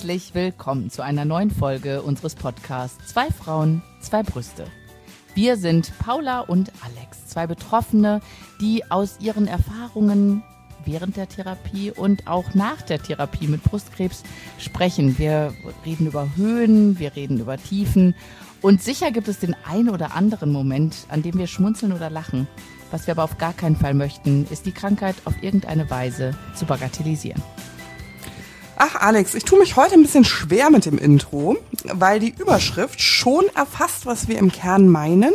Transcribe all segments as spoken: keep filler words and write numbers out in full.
Herzlich willkommen zu einer neuen Folge unseres Podcasts Zwei Frauen, zwei Brüste. Wir sind Paula und Alex, zwei Betroffene, die aus ihren Erfahrungen während der Therapie und auch nach der Therapie mit Brustkrebs sprechen. Wir reden über Höhen, wir reden über Tiefen und sicher gibt es den einen oder anderen Moment, an dem wir schmunzeln oder lachen. Was wir aber auf gar keinen Fall möchten, ist die Krankheit auf irgendeine Weise zu bagatellisieren. Ach Alex, ich tue mich heute ein bisschen schwer mit dem Intro, weil die Überschrift schon erfasst, was wir im Kern meinen.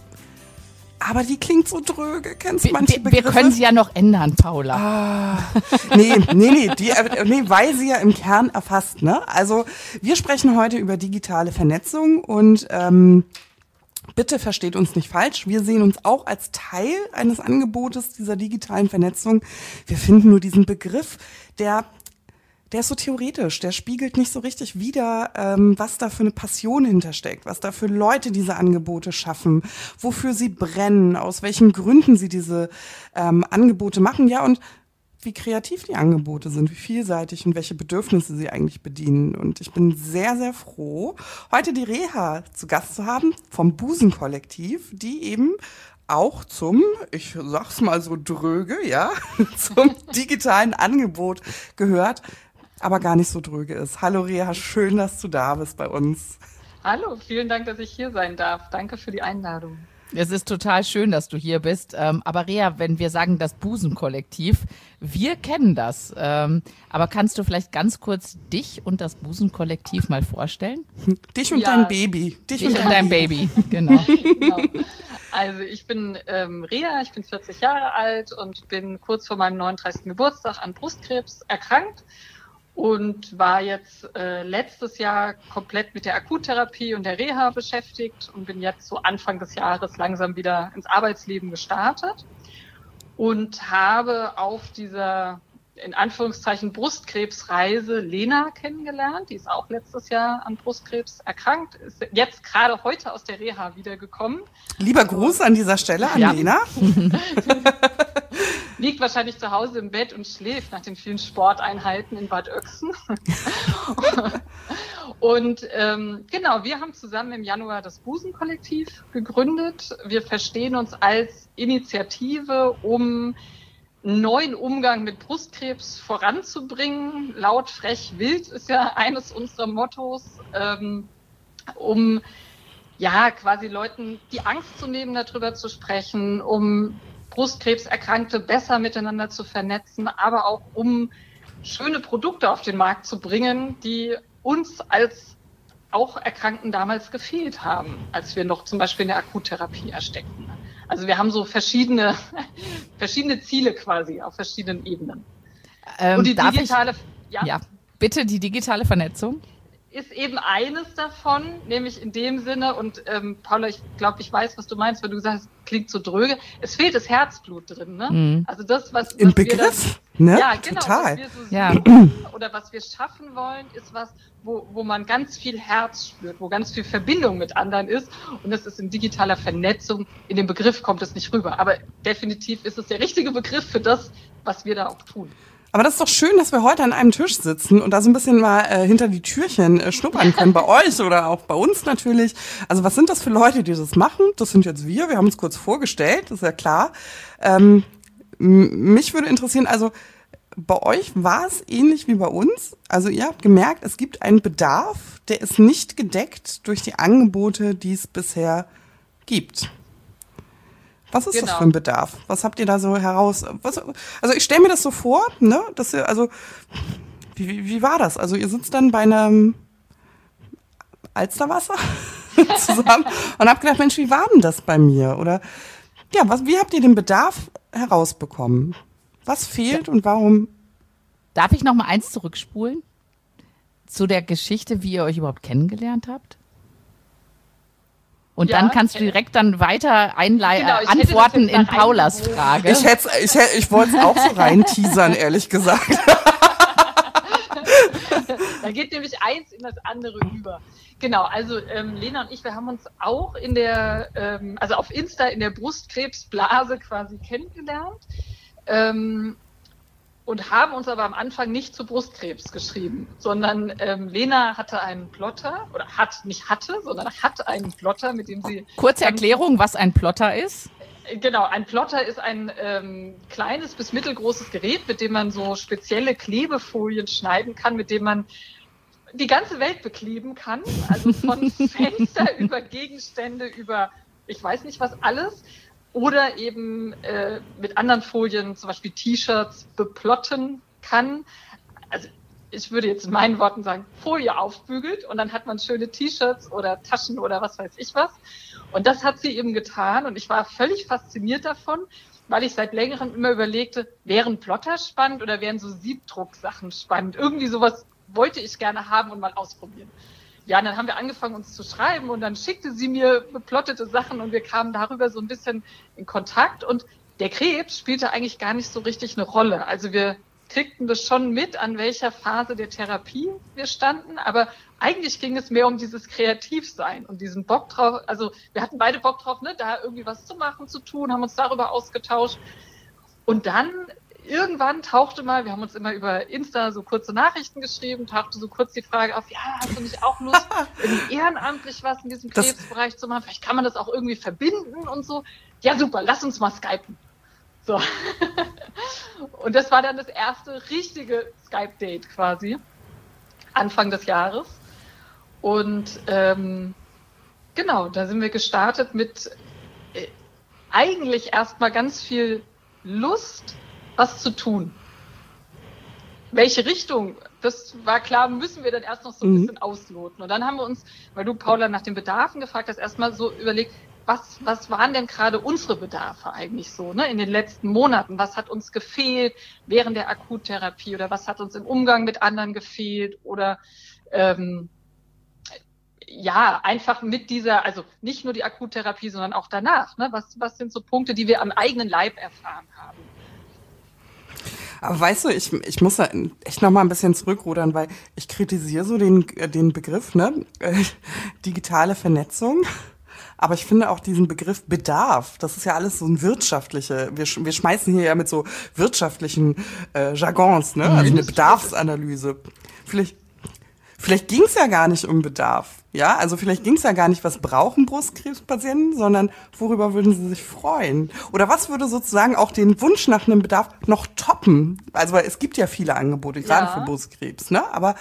Aber die klingt so dröge. Kennst du manche wir, wir können sie ja noch ändern, Paula. Ah, nee, nee, nee, die, nee, weil sie ja im Kern erfasst, ne? Also wir sprechen heute über digitale Vernetzung und ähm, bitte versteht uns nicht falsch. Wir sehen uns auch als Teil eines Angebotes dieser digitalen Vernetzung. Wir finden nur diesen Begriff, der Der ist so theoretisch, der spiegelt nicht so richtig wider, ähm, was da für eine Passion hintersteckt, was da für Leute diese Angebote schaffen, wofür sie brennen, aus welchen Gründen sie diese ähm, Angebote machen, ja, und wie kreativ die Angebote sind, wie vielseitig und welche Bedürfnisse sie eigentlich bedienen. Und ich bin sehr, sehr froh, heute die Reha zu Gast zu haben vom Busen-Kollektiv, die eben auch zum, ich sag's mal so dröge, ja, zum digitalen Angebot gehört, aber gar nicht so dröge ist. Hallo Reha, schön, dass du da bist bei uns. Hallo, vielen Dank, dass ich hier sein darf. Danke für die Einladung. Es ist total schön, dass du hier bist. Ähm, aber Reha, wenn wir sagen das Busen-Kollektiv, wir kennen das. Ähm, aber kannst du vielleicht ganz kurz dich und das Busen-Kollektiv mal vorstellen? Dich und ja, dein Baby. Dich, dich und dein, dein Baby, genau. genau. Also ich bin ähm, Reha, ich bin vierzig Jahre alt und bin kurz vor meinem neununddreißigsten Geburtstag an Brustkrebs erkrankt. Und war jetzt äh, letztes Jahr komplett mit der Akuttherapie und der Reha beschäftigt und bin jetzt so Anfang des Jahres langsam wieder ins Arbeitsleben gestartet und habe auf dieser, in Anführungszeichen, Brustkrebsreise Lena kennengelernt. Die ist auch letztes Jahr an Brustkrebs erkrankt, ist jetzt gerade heute aus der Reha wiedergekommen. Lieber Gruß an dieser Stelle an ja. Lena. Liegt wahrscheinlich zu Hause im Bett und schläft nach den vielen Sporteinheiten in Bad Oechsen. Und ähm, genau, wir haben zusammen im Januar das Busen-Kollektiv gegründet. Wir verstehen uns als Initiative, um einen neuen Umgang mit Brustkrebs voranzubringen. Laut, frech, wild ist ja eines unserer Mottos, ähm, um ja quasi Leuten die Angst zu nehmen, darüber zu sprechen, um Brustkrebserkrankte besser miteinander zu vernetzen, aber auch um schöne Produkte auf den Markt zu bringen, die uns als auch Erkrankten damals gefehlt haben, als wir noch zum Beispiel in der Akuttherapie ersteckten. Also wir haben so verschiedene, verschiedene Ziele quasi auf verschiedenen Ebenen. Ähm, Und die darf digitale, ich, ja, ja, bitte die digitale Vernetzung. Ist eben eines davon, nämlich in dem Sinne, und ähm, Paula, ich glaube, ich weiß, was du meinst, weil du gesagt hast, klingt so dröge, es fehlt das Herzblut drin, ne? Mhm. Also das, was, Im was Begriff, wir dann, ne? ja, genau, Total. was wir so Ja. sehen oder was wir schaffen wollen, ist was, wo, wo man ganz viel Herz spürt, wo ganz viel Verbindung mit anderen ist, und das ist in digitaler Vernetzung, in dem Begriff kommt es nicht rüber, aber definitiv ist es der richtige Begriff für das, was wir da auch tun. Aber das ist doch schön, dass wir heute an einem Tisch sitzen und da so ein bisschen mal äh, hinter die Türchen äh, schnuppern können, bei euch oder auch bei uns natürlich. Also was sind das für Leute, die das machen? Das sind jetzt wir, wir haben uns kurz vorgestellt, das ist ja klar. Ähm, m- mich würde interessieren, also bei euch war es ähnlich wie bei uns? Also ihr habt gemerkt, es gibt einen Bedarf, der ist nicht gedeckt durch die Angebote, die es bisher gibt. Was ist Genau. das für ein Bedarf? Was habt ihr da so heraus? Was, also ich stelle mir das so vor, ne, dass ihr, also wie, wie, wie war das? Also ihr sitzt dann bei einem Alsterwasser zusammen und habt gedacht, Mensch, wie war denn das bei mir? Oder ja, was, wie habt ihr den Bedarf herausbekommen? Was fehlt und warum? Darf ich noch mal eins zurückspulen? Zu der Geschichte, wie ihr euch überhaupt kennengelernt habt? Und Ja, dann kannst du direkt dann weiter einlei- Genau, ich äh, hätte das antworten jetzt da in Paulas reingewoben. Frage. Ich hätte, ich hätte, ich wollte es auch so rein teasern, ehrlich gesagt. Da geht nämlich eins in das andere über. Genau, also ähm, Lena und ich, wir haben uns auch in der, ähm, also auf Insta in der Brustkrebsblase quasi kennengelernt. Ähm, und haben uns aber am Anfang nicht zu Brustkrebs geschrieben, sondern ähm, Lena hatte einen Plotter, oder hat, nicht hatte, sondern hat einen Plotter, mit dem sie... Kurze Erklärung, was ein Plotter ist. Genau, ein Plotter ist ein ähm, kleines bis mittelgroßes Gerät, mit dem man so spezielle Klebefolien schneiden kann, mit dem man die ganze Welt bekleben kann, also von Fenster über Gegenstände, über ich weiß nicht was alles, oder eben äh, mit anderen Folien, zum Beispiel T-Shirts, beplotten kann. Also ich würde jetzt in meinen Worten sagen, Folie aufbügelt und dann hat man schöne T-Shirts oder Taschen oder was weiß ich was. Und das hat sie eben getan und ich war völlig fasziniert davon, weil ich seit längerem immer überlegte, wären Plotter spannend oder wären so Siebdrucksachen spannend? Irgendwie sowas wollte ich gerne haben und mal ausprobieren. Ja, und dann haben wir angefangen, uns zu schreiben und dann schickte sie mir beplottete Sachen und wir kamen darüber so ein bisschen in Kontakt und der Krebs spielte eigentlich gar nicht so richtig eine Rolle. Also wir kriegten das schon mit, an welcher Phase der Therapie wir standen, aber eigentlich ging es mehr um dieses Kreativsein und diesen Bock drauf. Also wir hatten beide Bock drauf, ne, da irgendwie was zu machen, zu tun, haben uns darüber ausgetauscht und dann irgendwann tauchte mal, wir haben uns immer über Insta so kurze Nachrichten geschrieben, tauchte so kurz die Frage auf, ja, hast du nicht auch Lust, irgendwie ehrenamtlich was in diesem Krebsbereich zu machen? Vielleicht kann man das auch irgendwie verbinden und so. Ja, super, lass uns mal skypen. So. Und das war dann das erste richtige Skype-Date quasi, Anfang des Jahres. Und ähm, genau, da sind wir gestartet mit äh, eigentlich erstmal ganz viel Lust, was zu tun. Welche Richtung, das war klar, müssen wir dann erst noch so ein bisschen ausloten. Und dann haben wir uns, weil du, Paula, nach den Bedarfen gefragt hast, erstmal so überlegt, was, was waren denn gerade unsere Bedarfe eigentlich so, ne, in den letzten Monaten? Was hat uns gefehlt während der Akuttherapie oder was hat uns im Umgang mit anderen gefehlt oder ähm, ja, einfach mit dieser, also nicht nur die Akuttherapie, sondern auch danach, ne? Was, was sind so Punkte, die wir am eigenen Leib erfahren haben? Aber weißt du, ich, ich muss da echt noch mal ein bisschen zurückrudern, weil ich kritisiere so den, den Begriff, ne, äh, digitale Vernetzung. Aber ich finde auch diesen Begriff Bedarf, das ist ja alles so ein wirtschaftliche, wir, wir schmeißen hier ja mit so wirtschaftlichen äh, Jargons, ne, also eine Bedarfsanalyse. Vielleicht, vielleicht ging es ja gar nicht um Bedarf. Ja, also vielleicht ging es ja gar nicht, was brauchen Brustkrebspatienten, sondern worüber würden sie sich freuen? Oder was würde sozusagen auch den Wunsch nach einem Bedarf noch toppen? Also weil es gibt ja viele Angebote, gerade Ja. für Brustkrebs, ne? Aber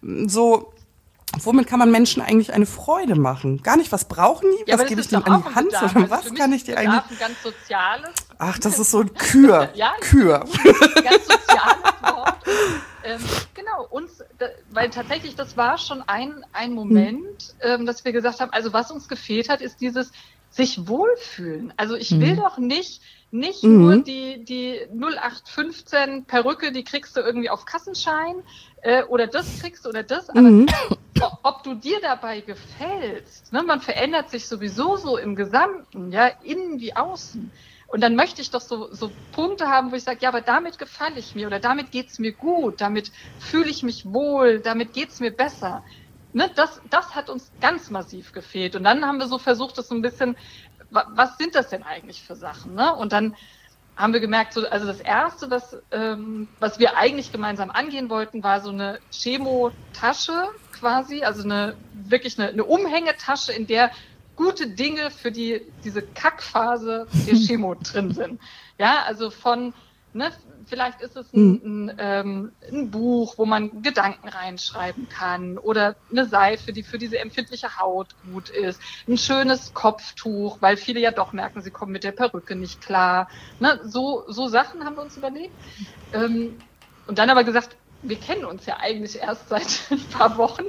so, womit kann man Menschen eigentlich eine Freude machen? Gar nicht, was brauchen die? Ja, was aber gebe das ich ist denen doch an auch die ein Hand? Bedarf. Oder Also was für mich kann ist ich dir Bedarf eigentlich... ein ganz soziales. Ach, das ist so ein Kür. Ja, Kür. ein ganz soziales Wort. Ähm, genau, uns, da, weil tatsächlich das war schon ein, ein Moment, ähm, dass wir gesagt haben, also was uns gefehlt hat, ist dieses sich wohlfühlen. Also ich will doch nicht, nicht Mhm. nur die, die null acht fünfzehn Perücke, die kriegst du irgendwie auf Kassenschein äh, oder das kriegst du oder das, aber Mhm. o- ob du dir dabei gefällst, ne, man verändert sich sowieso so im Gesamten, ja, innen wie außen. Und dann möchte ich doch so, so Punkte haben, wo ich sage, ja, aber damit gefalle ich mir oder damit geht's mir gut, damit fühle ich mich wohl, damit geht's mir besser. Ne, das, das hat uns ganz massiv gefehlt. Und dann haben wir so versucht, das so ein bisschen, wa- was sind das denn eigentlich für Sachen? Ne? Und dann haben wir gemerkt, so, also das Erste, was, ähm, was wir eigentlich gemeinsam angehen wollten, war so eine Chemotasche quasi, also eine wirklich eine, eine Umhängetasche, in der gute Dinge für die diese Kackphase der Chemo drin sind. Ja, also von, ne, vielleicht ist es ein, ein, ähm, ein Buch, wo man Gedanken reinschreiben kann oder eine Seife, die für diese empfindliche Haut gut ist, ein schönes Kopftuch, weil viele ja doch merken, sie kommen mit der Perücke nicht klar. Ne, so, so Sachen haben wir uns überlegt. Ähm, und dann aber gesagt, wir kennen uns ja eigentlich erst seit ein paar Wochen.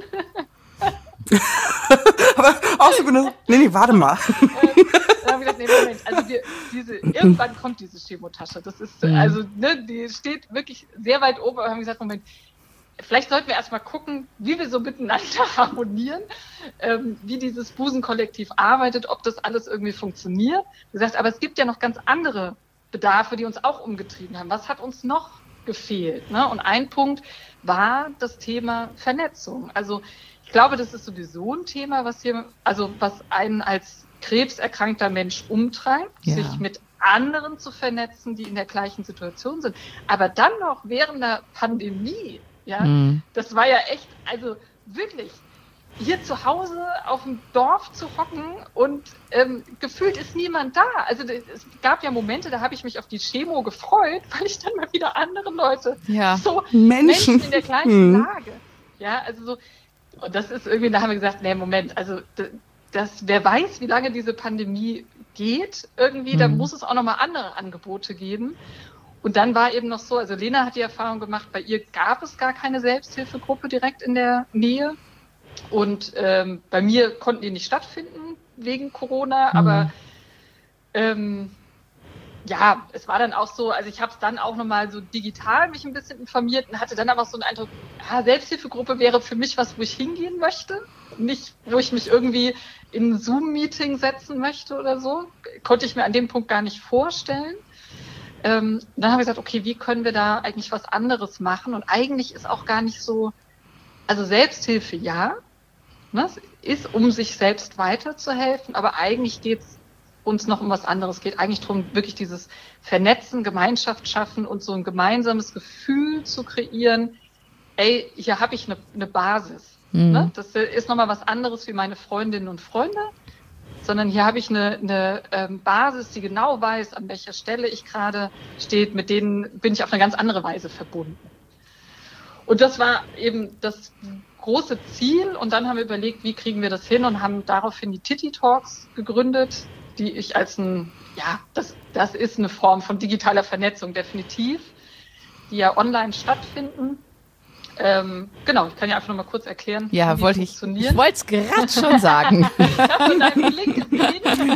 Aber auch so genau, nee, nee, warte mal. Dann haben wir gedacht, nee, Moment, also wir, diese, irgendwann kommt diese Chemotasche. Das ist, Mhm. also, ne, die steht wirklich sehr weit oben, aber wir haben gesagt, Moment, vielleicht sollten wir erstmal gucken, wie wir so miteinander harmonieren, ähm, wie dieses Busenkollektiv arbeitet, ob das alles irgendwie funktioniert. Wir gesagt, aber es gibt ja noch ganz andere Bedarfe, die uns auch umgetrieben haben. Was hat uns noch gefehlt? Ne? Und ein Punkt war das Thema Vernetzung. Also ich glaube, das ist sowieso ein Thema, was hier, also was einen als krebserkrankter Mensch umtreibt, Ja. sich mit anderen zu vernetzen, die in der gleichen Situation sind. Aber dann noch während der Pandemie, ja, mhm. das war ja echt, also wirklich, hier zu Hause auf dem Dorf zu hocken und ähm, gefühlt ist niemand da. Also es gab ja Momente, da habe ich mich auf die Chemo gefreut, weil ich dann mal wieder andere Leute, ja. so Menschen. Menschen in der gleichen hm. Lage. Ja, also so, und das ist irgendwie, da haben wir gesagt, nee, Moment, also das, wer weiß, wie lange diese Pandemie geht, irgendwie, hm. da muss es auch nochmal andere Angebote geben. Und dann war eben noch so, also Lena hat die Erfahrung gemacht, bei ihr gab es gar keine Selbsthilfegruppe direkt in der Nähe. Und ähm, bei mir konnten die nicht stattfinden wegen Corona, mhm. aber ähm, ja, es war dann auch so, also ich habe es dann auch nochmal so digital mich ein bisschen informiert und hatte dann aber so einen Eindruck, ja, Selbsthilfegruppe wäre für mich was, wo ich hingehen möchte, nicht, wo ich mich irgendwie in ein Zoom-Meeting setzen möchte oder so, konnte ich mir an dem Punkt gar nicht vorstellen. Ähm, dann habe ich gesagt, okay, wie können wir da eigentlich was anderes machen? Und eigentlich ist auch gar nicht so, also Selbsthilfe, ja, ne, ist, um sich selbst weiterzuhelfen, aber eigentlich geht es uns noch um was anderes. Es geht eigentlich darum, wirklich dieses Vernetzen, Gemeinschaft schaffen und so ein gemeinsames Gefühl zu kreieren, ey, hier habe ich eine ne Basis. Mhm. Ne? Das ist nochmal was anderes wie meine Freundinnen und Freunde, sondern hier habe ich eine, eine ähm, Basis, die genau weiß, an welcher Stelle ich gerade stehe, mit denen bin ich auf eine ganz andere Weise verbunden. Und das war eben das große Ziel. Und dann haben wir überlegt, wie kriegen wir das hin und haben daraufhin die Titty Talks gegründet, die ich als ein, ja, das, das ist eine Form von digitaler Vernetzung, definitiv, die ja online stattfinden. Ähm, genau, ich kann ja einfach noch mal kurz erklären, ja, wie wollte die ich, funktionieren. Ich wollte es gerade schon sagen. Ich habe von deinem Link gesehen.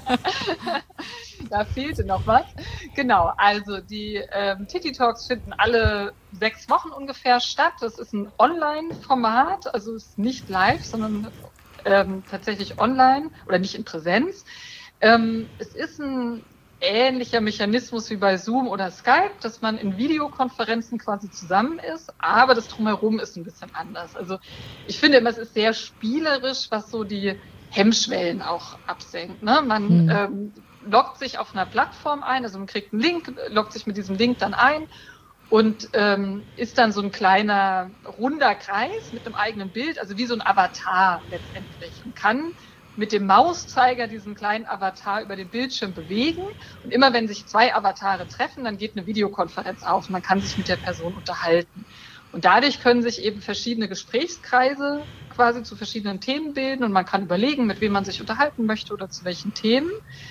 Da fehlte noch was. Genau, also die ähm, Titty Talks finden alle sechs Wochen ungefähr statt. Das ist ein Online-Format, also es ist nicht live, sondern ähm, tatsächlich online oder nicht in Präsenz. Ähm, es ist ein ähnlicher Mechanismus wie bei Zoom oder Skype, dass man in Videokonferenzen quasi zusammen ist, aber das Drumherum ist ein bisschen anders. Also ich finde immer, es ist sehr spielerisch, was so die Hemmschwellen auch absenkt. Ne? Man hm. ähm, loggt sich auf einer Plattform ein, also man kriegt einen Link, loggt sich mit diesem Link dann ein und ähm, ist dann so ein kleiner runder Kreis mit einem eigenen Bild, also wie so ein Avatar letztendlich und kann mit dem Mauszeiger diesen kleinen Avatar über den Bildschirm bewegen. Und immer wenn sich zwei Avatare treffen, dann geht eine Videokonferenz auf und man kann sich mit der Person unterhalten. Und dadurch können sich eben verschiedene Gesprächskreise quasi zu verschiedenen Themen bilden und man kann überlegen, mit wem man sich unterhalten möchte oder zu welchen Themen.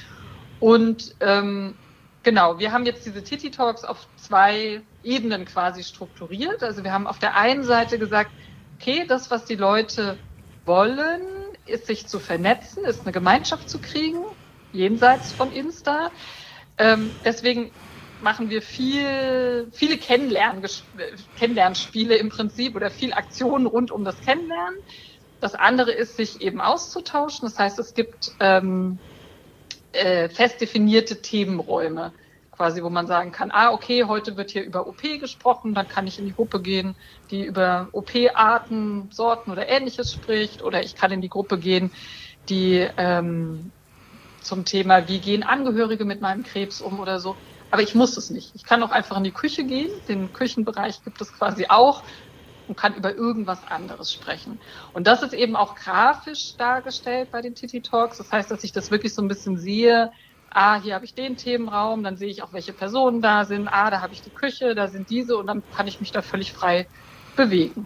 Und ähm, genau, wir haben jetzt diese Titty Talks auf zwei Ebenen quasi strukturiert. Also wir haben auf der einen Seite gesagt, okay, das, was die Leute wollen, ist sich zu vernetzen, ist eine Gemeinschaft zu kriegen, jenseits von Insta. Ähm, deswegen machen wir viel, viele Kennenlern, Kennenlernspiele im Prinzip oder viel Aktionen rund um das Kennenlernen. Das andere ist, sich eben auszutauschen. Das heißt, es gibt ähm, äh, fest definierte Themenräume, quasi, wo man sagen kann, ah, okay, heute wird hier über O P gesprochen, dann kann ich in die Gruppe gehen, die über O P-Arten, Sorten oder Ähnliches spricht, oder ich kann in die Gruppe gehen, die ähm, zum Thema, wie gehen Angehörige mit meinem Krebs um oder so. Aber ich muss es nicht. Ich kann auch einfach in die Küche gehen, den Küchenbereich gibt es quasi auch und kann über irgendwas anderes sprechen. Und das ist eben auch grafisch dargestellt bei den Titty Talks. Das heißt, dass ich das wirklich so ein bisschen sehe, ah, hier habe ich den Themenraum, dann sehe ich auch, welche Personen da sind, ah, da habe ich die Küche, da sind diese und dann kann ich mich da völlig frei bewegen.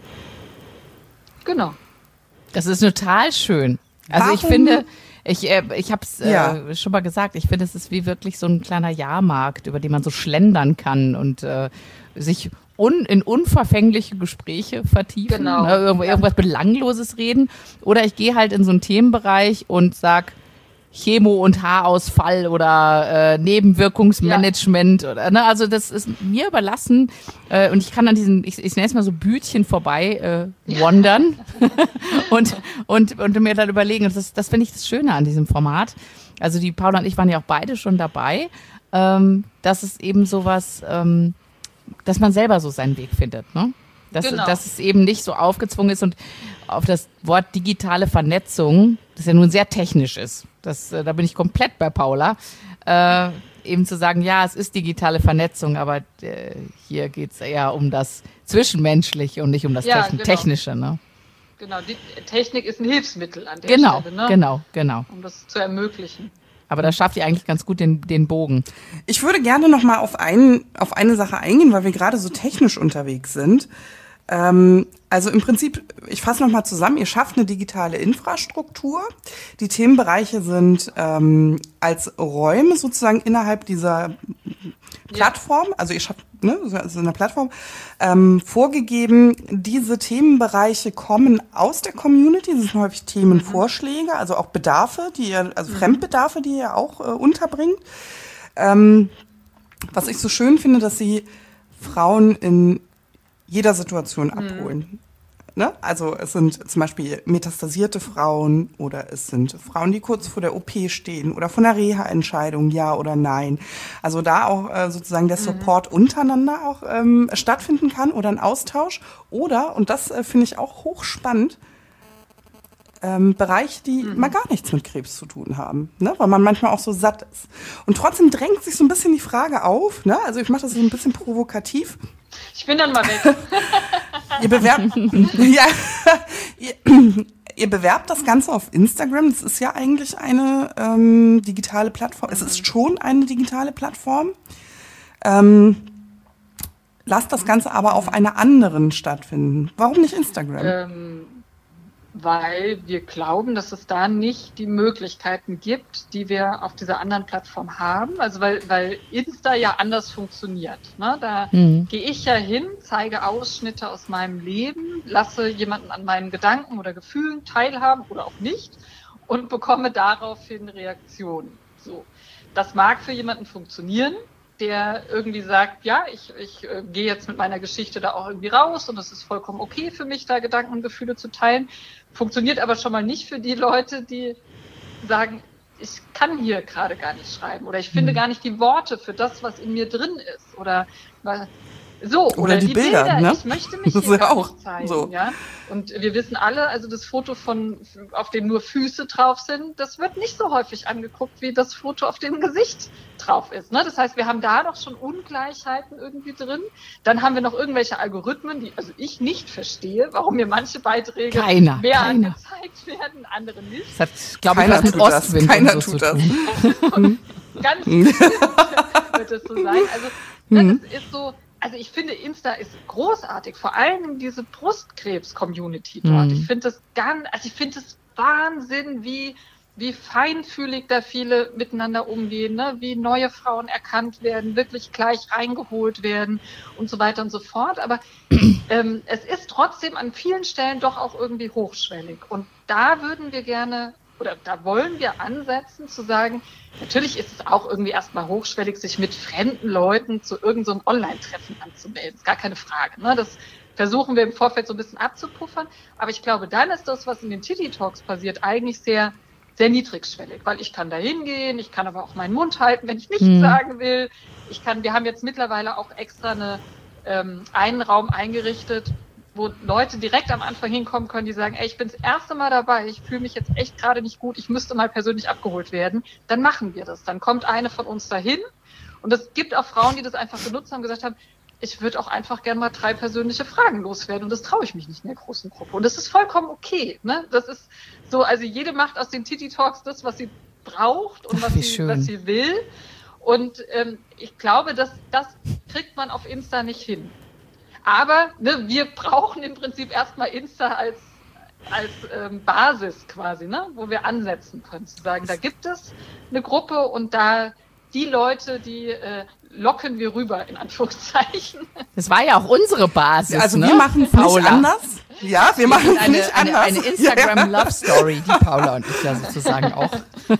Genau. Das ist total schön. Also Warum? ich finde, ich, äh, ich habe es äh, ja. schon mal gesagt, ich finde, es ist wie wirklich so ein kleiner Jahrmarkt, über den man so schlendern kann und äh, sich un, in unverfängliche Gespräche vertiefen, genau. ne, irgendwo, ja. irgendwas Belangloses reden. Oder ich gehe halt in so einen Themenbereich und sag Chemo- und Haarausfall oder äh, Nebenwirkungsmanagement ja. oder ne, also das ist mir überlassen äh, und ich kann an diesen, ich, ich nenne es mal so Bütchen vorbei äh, wandern und und und mir dann überlegen, das das finde ich das Schöne an diesem Format. Also die Paula und ich waren ja auch beide schon dabei, ähm, dass es eben sowas, ähm, dass man selber so seinen Weg findet, ne? Dass, genau. dass es eben nicht so aufgezwungen ist und auf das Wort digitale Vernetzung, das ja nun sehr technisch ist, das, da bin ich komplett bei Paula, äh, eben zu sagen, ja, es ist digitale Vernetzung, aber äh, hier geht es eher um das Zwischenmenschliche und nicht um das Ja, Techn- genau. Technische. Ne? Genau, die Technik ist ein Hilfsmittel an der Genau, Stelle, ne? genau, genau. Um das zu ermöglichen. Aber da schafft ihr eigentlich ganz gut den, den Bogen. Ich würde gerne noch mal auf, ein, auf eine Sache eingehen, weil wir gerade so technisch unterwegs sind. Ähm, also im Prinzip, ich fasse noch mal zusammen, ihr schafft eine digitale Infrastruktur. Die Themenbereiche sind ähm, als Räume sozusagen innerhalb dieser Plattform, also ihr schafft ne, also eine Plattform, ähm, vorgegeben. Diese Themenbereiche kommen aus der Community, das sind häufig Themenvorschläge, also auch Bedarfe, die ihr, also Fremdbedarfe, die ihr auch äh, unterbringt. Ähm, was ich so schön finde, dass sie Frauen in jeder Situation abholen. Ne? Also es sind zum Beispiel metastasierte Frauen oder es sind Frauen, die kurz vor der O P stehen oder von der Reha-Entscheidung, ja oder nein. Also da auch äh, sozusagen der Support mhm. untereinander auch ähm, stattfinden kann oder ein Austausch. Oder, und das äh, finde ich auch hochspannend, ähm, Bereiche, die mhm. mal gar nichts mit Krebs zu tun haben, ne? Weil man manchmal auch so satt ist. Und trotzdem drängt sich so ein bisschen die Frage auf, ne? Also ich mache das so ein bisschen provokativ. Ich bin dann mal weg. Ihr bewerbt, ja, ihr, ihr bewerbt das Ganze auf Instagram. Das ist ja eigentlich eine ähm, digitale Plattform. Es ist schon eine digitale Plattform. Ähm, lasst das Ganze aber auf einer anderen stattfinden. Warum nicht Instagram? Ähm, weil wir glauben, dass es da nicht die Möglichkeiten gibt, die wir auf dieser anderen Plattform haben. Also weil, weil Insta ja anders funktioniert. Ne? Da mhm. gehe ich ja hin, zeige Ausschnitte aus meinem Leben, lasse jemanden an meinen Gedanken oder Gefühlen teilhaben oder auch nicht und bekomme daraufhin Reaktionen. So. Das mag für jemanden funktionieren, der irgendwie sagt, ja, ich, ich äh, gehe jetzt mit meiner Geschichte da auch irgendwie raus und es ist vollkommen okay für mich, da Gedanken und Gefühle zu teilen. Funktioniert aber schon mal nicht für die Leute, die sagen, ich kann hier gerade gar nicht schreiben oder ich finde mhm. gar nicht die Worte für das, was in mir drin ist oder so oder, oder die, die Bilder, Bilder. Ne? Ich möchte mich hier ja gar auch nicht zeigen. So. Ja? Und wir wissen alle, also das Foto von, auf dem nur Füße drauf sind, das wird nicht so häufig angeguckt, wie das Foto, auf dem Gesicht drauf ist. Ne? Das heißt, wir haben da doch schon Ungleichheiten irgendwie drin. Dann haben wir noch irgendwelche Algorithmen, die also ich nicht verstehe, warum mir manche Beiträge keiner, mehr keiner. angezeigt werden, andere nicht. Das hat, glaube ich, was mit Ostwind Keiner und so tut zu das. tun. Ganz wird es so sein. Also ne, das ist so. Also ich finde, Insta ist großartig, vor allem diese Brustkrebs-Community dort. Mhm. Ich finde das ganz, also ich finde es Wahnsinn, wie, wie feinfühlig da viele miteinander umgehen, ne? Wie neue Frauen erkannt werden, wirklich gleich reingeholt werden und so weiter und so fort. Aber ähm, es ist trotzdem an vielen Stellen doch auch irgendwie hochschwellig. Und da würden wir gerne, oder da wollen wir ansetzen, zu sagen, natürlich ist es auch irgendwie erstmal hochschwellig, sich mit fremden Leuten zu irgendeinem so Online-Treffen anzumelden. Ist gar keine Frage. Ne? Das versuchen wir im Vorfeld so ein bisschen abzupuffern. Aber ich glaube, dann ist das, was in den Titty Talks passiert, eigentlich sehr, sehr niedrigschwellig. Weil ich kann da hingehen, ich kann aber auch meinen Mund halten, wenn ich nichts mhm. sagen will. Ich kann, wir haben jetzt mittlerweile auch extra eine, ähm, einen Raum eingerichtet, wo Leute direkt am Anfang hinkommen können, die sagen, ey, ich bin das erste Mal dabei, ich fühle mich jetzt echt gerade nicht gut, ich müsste mal persönlich abgeholt werden, dann machen wir das. Dann kommt eine von uns dahin und es gibt auch Frauen, die das einfach genutzt haben und gesagt haben, ich würde auch einfach gerne mal drei persönliche Fragen loswerden und das traue ich mich nicht in der großen Gruppe. Und das ist vollkommen okay. Ne? Das ist so, also jede macht aus den Titty Talks das, was sie braucht und was, sie, was sie will. Und ähm, ich glaube, dass das kriegt man auf Insta nicht hin. Aber ne, wir brauchen im Prinzip erstmal Insta als, als ähm, Basis quasi, ne, wo wir ansetzen können, zu sagen, da gibt es eine Gruppe und da die Leute, die äh, locken wir rüber, in Anführungszeichen. Das war ja auch unsere Basis. Also ne? wir machen es nicht anders. Ja, wir machen es nicht eine, anders. Eine Instagram-Love-Story, die Paula und ich ja sozusagen auch.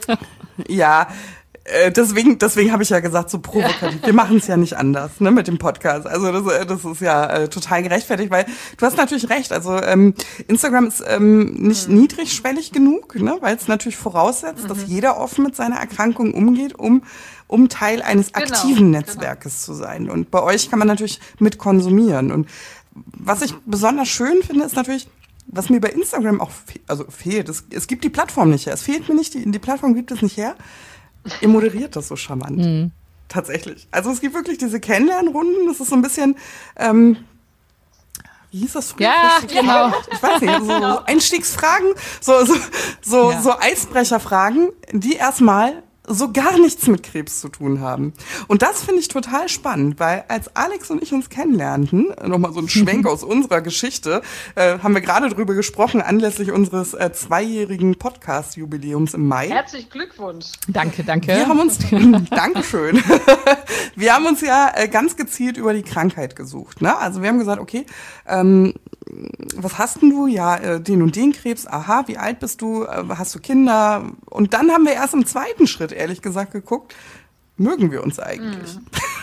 Ja, Deswegen, deswegen habe ich ja gesagt, so provokativ. Wir machen es ja nicht anders, ne, mit dem Podcast. Also das, das ist ja äh, total gerechtfertigt, weil du hast natürlich recht. Also ähm, Instagram ist ähm, nicht mhm. niedrigschwellig genug, ne, weil es natürlich voraussetzt, mhm. dass jeder offen mit seiner Erkrankung umgeht, um um Teil eines genau, aktiven Netzwerkes genau. zu sein. Und bei euch kann man natürlich mit konsumieren. Und was ich besonders schön finde, ist natürlich, was mir bei Instagram auch fe- also fehlt. Es, es gibt die Plattform nicht her. Es fehlt mir nicht, die, die Plattform gibt es nicht her. Ihr moderiert das so charmant. Mhm. tatsächlich. Also es gibt wirklich diese Kennenlernrunden, das ist so ein bisschen, ähm, wie hieß das früher? Ja, genau. Ich weiß nicht, so, so Einstiegsfragen, so, so, so, Ja. so Eisbrecherfragen, die erstmal so gar nichts mit Krebs zu tun haben. Und das finde ich total spannend, weil als Alex und ich uns kennenlernten, nochmal so ein Schwenk aus unserer Geschichte, äh, haben wir gerade drüber gesprochen, anlässlich unseres äh, zweijährigen Podcast-Jubiläums im Mai. Herzlichen Glückwunsch. Danke, danke. Wir haben uns, Dankeschön. Wir haben uns ja äh, ganz gezielt über die Krankheit gesucht. Ne? Also wir haben gesagt, okay, ähm, was hast denn du? Ja, äh, den und den Krebs. Aha, wie alt bist du? Äh, hast du Kinder? Und dann haben wir erst im zweiten Schritt, ehrlich gesagt, geguckt, mögen wir uns eigentlich?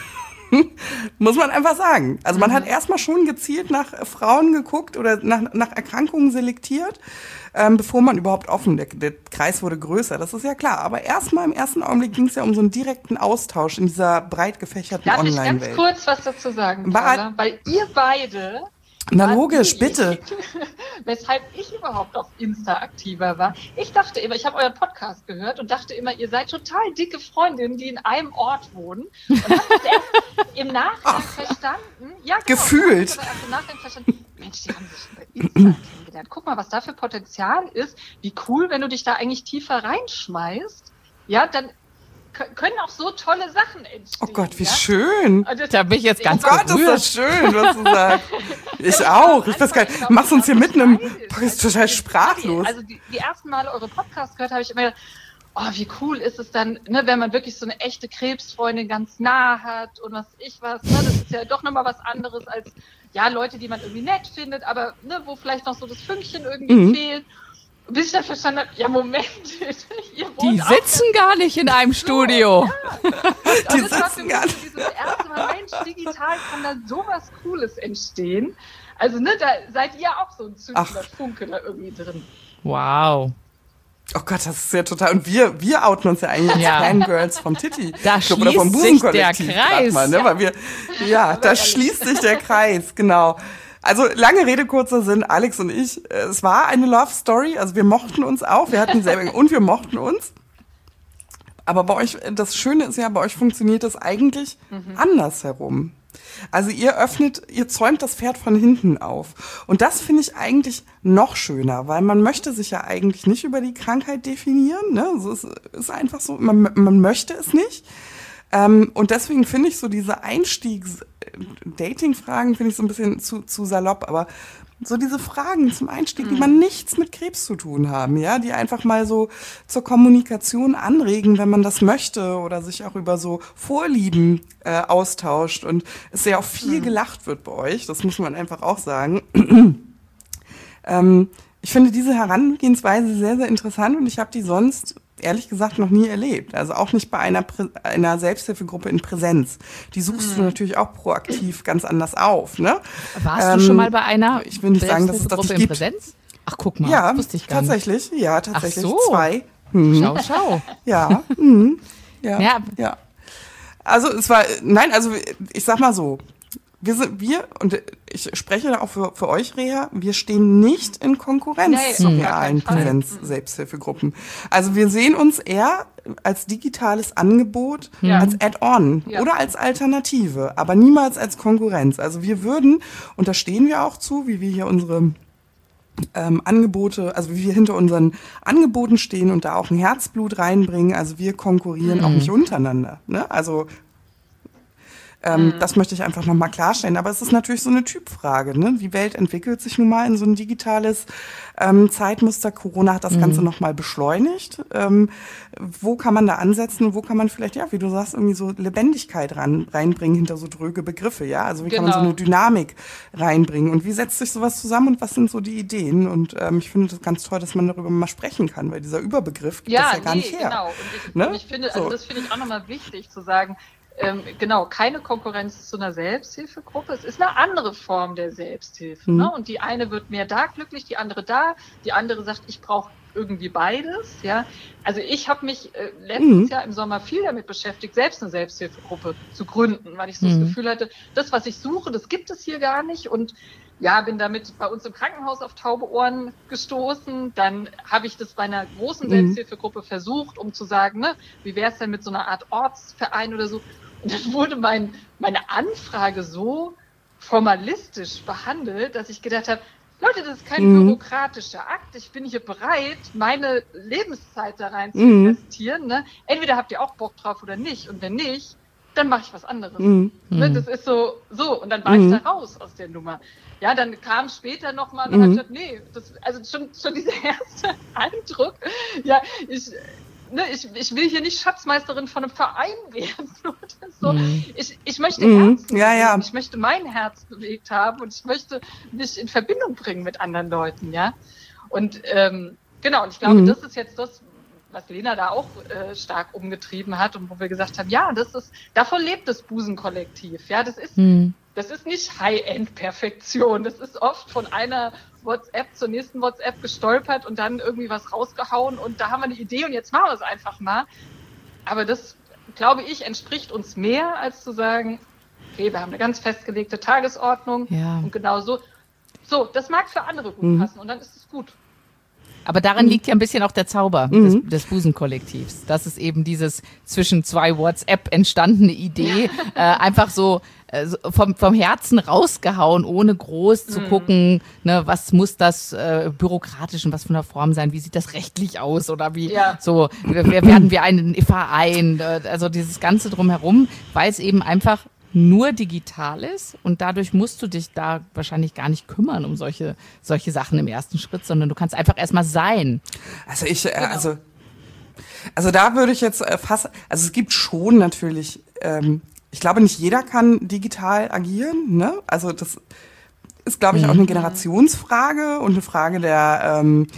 Mhm. Muss man einfach sagen. Also man mhm. hat erstmal schon gezielt nach äh, Frauen geguckt oder nach, nach Erkrankungen selektiert, ähm, bevor man überhaupt offen, der, der Kreis wurde größer, das ist ja klar. Aber erstmal im ersten Augenblick ging es ja um so einen direkten Austausch in dieser breit gefächerten Darf Online-Welt. ich ganz kurz was dazu sagen, Ba- Paula? Weil ihr beide... Na logisch, die, bitte. Weshalb ich überhaupt auf Insta aktiver war. Ich dachte immer, ich habe euren Podcast gehört und dachte immer, ihr seid total dicke Freundinnen, die in einem Ort wohnen. Und habe das erst im Nachhinein Ach, verstanden. Ja, genau, gefühlt. Ich habe erst im Nachhinein verstanden. Mensch, die haben sich über Insta kennengelernt. Guck mal, was da für Potenzial ist. Wie cool, wenn du dich da eigentlich tiefer reinschmeißt. Ja, dann können auch so tolle Sachen entstehen. Oh Gott, wie ja? schön. Da bin ich jetzt ganz Oh Gott, berührt. ist das schön, was du sagst. Ich auch. Ich weiß gar nicht, machst uns hier mitten im, ist total sprachlos. Also die, die ersten Male eure Podcasts gehört, habe ich immer gedacht, oh, wie cool ist es dann, ne, wenn man wirklich so eine echte Krebsfreundin ganz nah hat und was ich was, ne, das ist ja doch nochmal was anderes als, ja, Leute, die man irgendwie nett findet, aber, ne, wo vielleicht noch so das Fünkchen irgendwie mhm. fehlt. Bis ich dann verstanden habe, ja Moment, ihr wohnt die sitzen gar nicht in einem Studio. So, ja. Die das war sitzen gar nicht. dieses erste Mal, Mensch, digital kann da sowas Cooles entstehen. Also, ne, da seid ihr auch so ein zündender Funke da irgendwie drin. Wow. Oh Gott, das ist ja total, und wir, wir outen uns ja eigentlich als Ja. Fangirls vom Titi. Da Club oder vom schließt sich der Busenkollektiv Kreis. grad mal, ne? Weil wir, ja, da schließt sich der Kreis, genau. Also lange Rede, kurzer Sinn, Alex und ich, äh, es war eine Love Story, also wir mochten uns auch, wir hatten selber und wir mochten uns. Aber bei euch, das Schöne ist ja, bei euch funktioniert das eigentlich mhm. andersherum. Also ihr öffnet, ihr zäumt das Pferd von hinten auf. Und das finde ich eigentlich noch schöner, weil man möchte sich ja eigentlich nicht über die Krankheit definieren, ne? So ist, ist einfach so, man, man möchte es nicht. Ähm, und deswegen finde ich so diese Einstiegs-Dating-Fragen finde ich so ein bisschen zu, zu salopp, aber so diese Fragen zum Einstieg, die man nichts mit Krebs zu tun haben, ja, die einfach mal so zur Kommunikation anregen, wenn man das möchte oder sich auch über so Vorlieben äh, austauscht und es ja auch viel mhm. gelacht wird bei euch, das muss man einfach auch sagen. ähm, ich finde diese Herangehensweise sehr, sehr interessant und ich habe die sonst ehrlich gesagt noch nie erlebt. Also auch nicht bei einer, Prä- einer Selbsthilfegruppe in Präsenz. Die suchst mhm. du natürlich auch proaktiv ganz anders auf. Ne? Warst ähm, du schon mal bei einer ich will nicht sagen, dass es das Selbsthilfegruppe nicht in gibt. Präsenz? Ach, guck mal, Ja, das wusste ich gar tatsächlich. nicht. Ja, tatsächlich. Ach so. Zwei. Mhm. Schau, schau. Ja, mhm. ja, Ja. ja. Also es war, nein, also ich sag mal so, wir sind, wir, und ich spreche da auch für, für euch, Reha, wir stehen nicht in Konkurrenz Nee, zu auf gar realen keinen Fall. Präsenz-Selbsthilfegruppen. Also wir sehen uns eher als digitales Angebot, Ja. als Add-on Ja. oder als Alternative, aber niemals als Konkurrenz. Also wir würden, und da stehen wir auch zu, wie wir hier unsere ähm, Angebote, also wie wir hinter unseren Angeboten stehen und da auch ein Herzblut reinbringen. Also wir konkurrieren Mhm. auch nicht untereinander. Ne? Also ähm, mhm. das möchte ich einfach nochmal klarstellen. Aber es ist natürlich so eine Typfrage. Ne? Die Welt entwickelt sich nun mal in so ein digitales ähm, Zeitmuster. Corona hat das Mhm. Ganze nochmal beschleunigt. Ähm, wo kann man da ansetzen? Wo kann man vielleicht, ja, wie du sagst, irgendwie so Lebendigkeit ran, reinbringen hinter so dröge Begriffe? Ja, also wie kann man so Genau. eine Dynamik reinbringen? Und wie setzt sich sowas zusammen und was sind so die Ideen? Und ähm, ich finde das ganz toll, dass man darüber mal sprechen kann, weil dieser Überbegriff gibt Ja, das ja gar nee, nicht her. genau. Und ich, Ne? und ich finde, also So. das finde ich auch nochmal wichtig zu sagen, ähm, genau, keine Konkurrenz zu einer Selbsthilfegruppe. Es ist eine andere Form der Selbsthilfe. Mhm. Ne? Und die eine wird mehr da glücklich, die andere da, die andere sagt, ich brauche irgendwie beides. Ja, also ich habe mich äh, letztes Mhm. Jahr im Sommer viel damit beschäftigt, selbst eine Selbsthilfegruppe zu gründen, weil ich so das Mhm. Gefühl hatte, das, was ich suche, das gibt es hier gar nicht. Und ja, bin damit bei uns im Krankenhaus auf taube Ohren gestoßen. Dann habe ich das bei einer großen Selbsthilfegruppe versucht, um zu sagen, ne, wie wäre es denn mit so einer Art Ortsverein oder so. Und dann wurde mein, meine Anfrage so formalistisch behandelt, dass ich gedacht habe, Leute, das ist kein mhm. bürokratischer Akt. Ich bin hier bereit, meine Lebenszeit da rein zu mhm. investieren. Ne? Entweder habt ihr auch Bock drauf oder nicht. Und wenn nicht, dann mache ich was anderes. Mhm. Ne? Das ist so, so. Und dann war mhm. ich da raus aus der Nummer. Ja, dann kam später nochmal und mhm. hat gesagt, nee, das, also schon, schon dieser erste Eindruck, ja, ich, ne, ich, ich will hier nicht Schatzmeisterin von einem Verein werden oder so. Mhm. Ich, ich möchte mhm. Herzen ja, ja. bewegen. Ich möchte mein Herz bewegt haben und ich möchte mich in Verbindung bringen mit anderen Leuten, ja. Und ähm, genau, und ich glaube, mhm. das ist jetzt das, was Lena da auch äh, stark umgetrieben hat und wo wir gesagt haben, ja, das ist, davon lebt das Busenkollektiv, ja, das ist mhm. Das ist nicht High-End-Perfektion. Das ist oft von einer WhatsApp zur nächsten WhatsApp gestolpert und dann irgendwie was rausgehauen und da haben wir eine Idee und jetzt machen wir es einfach mal. Aber das, glaube ich, entspricht uns mehr, als zu sagen, okay, wir haben eine ganz festgelegte Tagesordnung ja. und genau so. So, das mag für andere gut mhm. passen und dann ist es gut. Aber darin mhm. liegt ja ein bisschen auch der Zauber mhm. des, des Busenkollektivs. Das ist eben dieses zwischen zwei WhatsApp entstandene Idee, äh, einfach so äh, vom, vom Herzen rausgehauen, ohne groß zu mhm. gucken, ne, was muss das äh, bürokratisch und was von der Form sein, wie sieht das rechtlich aus oder wie ja. so, wer, werden wir einen Verein, äh, also dieses Ganze drumherum, weil es eben einfach nur digital ist und dadurch musst du dich da wahrscheinlich gar nicht kümmern um solche solche Sachen im ersten Schritt, sondern du kannst einfach erstmal sein. Also ich, äh, genau. also also da würde ich jetzt äh, fast, also es gibt schon natürlich, ähm, ich glaube nicht jeder kann digital agieren, ne? Also das ist, glaube ich, mhm. auch eine Generationsfrage und eine Frage der ähm,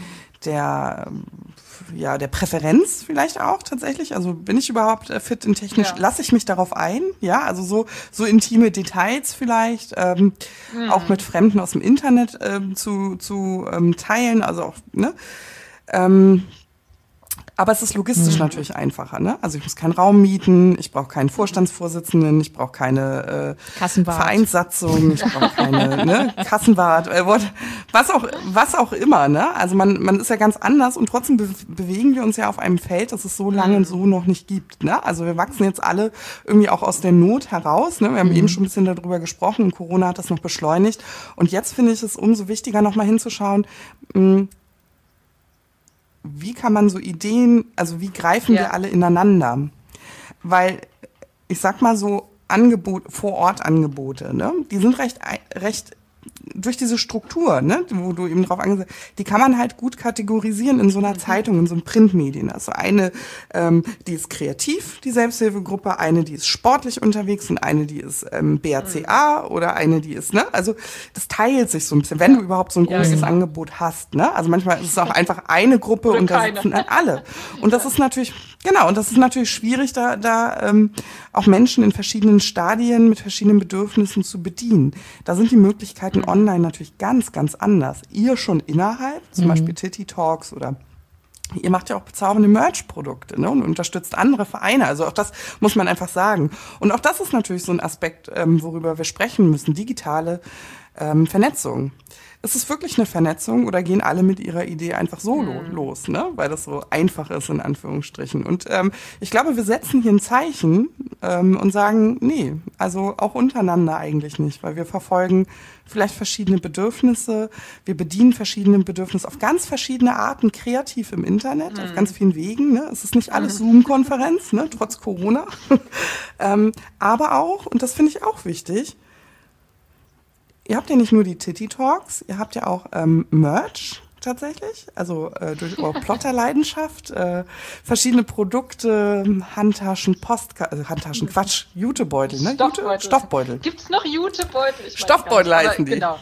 der ja, der Präferenz vielleicht auch tatsächlich. Also bin ich überhaupt fit in technisch, ja. lasse ich mich darauf ein? Ja, also so so intime Details vielleicht, ähm, mhm. auch mit Fremden aus dem Internet ähm, zu zu ähm, teilen, also auch, ne? Ähm, aber es ist logistisch mhm. natürlich einfacher, ne? Also ich muss keinen Raum mieten, ich brauche keinen Vorstandsvorsitzenden, ich brauche keine äh, Vereinssatzung, ich brauche keine ne? Kassenwart, äh, was auch was auch immer, ne? Also man man ist ja ganz anders und trotzdem be- bewegen wir uns ja auf einem Feld, das es so lange mhm. so noch nicht gibt, ne? Also wir wachsen jetzt alle irgendwie auch aus der Not heraus, ne? Wir haben mhm. eben schon ein bisschen darüber gesprochen und Corona hat das noch beschleunigt und jetzt finde ich es umso wichtiger, noch mal hinzuschauen, mh, wie kann man so Ideen, also wie greifen ja. wir alle ineinander? Weil, ich sag mal so, Angebot, Vor-Ort-Angebote, ne? Die sind recht, recht, durch diese Struktur, ne, wo du eben drauf angesagt hast, die kann man halt gut kategorisieren in so einer mhm. Zeitung, in so einem Printmedien. Also eine, ähm, die ist kreativ, die Selbsthilfegruppe, eine, die ist sportlich unterwegs und eine, die ist ähm, B R C A mhm. oder eine, die ist, ne, also das teilt sich so ein bisschen, wenn du überhaupt so ein großes ja, genau. Angebot hast, ne, also manchmal ist es auch einfach eine Gruppe oder und da sitzen dann alle. Und das ist natürlich, genau, und das ist natürlich schwierig, da, da ähm, auch Menschen in verschiedenen Stadien mit verschiedenen Bedürfnissen zu bedienen. Da sind die Möglichkeiten online natürlich ganz, ganz anders. Ihr schon innerhalb, zum mhm. Beispiel Titty Talks oder ihr macht ja auch bezaubernde Merch-Produkte, ne, und unterstützt andere Vereine. Also auch das muss man einfach sagen. Und auch das ist natürlich so ein Aspekt, ähm, worüber wir sprechen müssen, digitale ähm, Vernetzung. Ist es wirklich eine Vernetzung oder gehen alle mit ihrer Idee einfach so mhm. los, ne? Weil das so einfach ist, in Anführungsstrichen. Und ähm, ich glaube, wir setzen hier ein Zeichen ähm, und sagen, nee, also auch untereinander eigentlich nicht, weil wir verfolgen vielleicht verschiedene Bedürfnisse, wir bedienen verschiedene Bedürfnisse auf ganz verschiedene Arten, kreativ im Internet, mhm. auf ganz vielen Wegen. Ne? Es ist nicht alles mhm. Zoom-Konferenz, ne? Trotz Corona. ähm, aber auch, und das finde ich auch wichtig, ihr habt ja nicht nur die Titty Talks, ihr habt ja auch ähm, Merch tatsächlich, also äh, durch eure Plotterleidenschaft, äh, verschiedene Produkte, Handtaschen, Postkarten, also Handtaschen, Quatsch, Jutebeutel, ne? Stoffbeutel. Jute? Stoffbeutel. Gibt's noch Jutebeutel? Ich Stoffbeutel heißen die. Genau.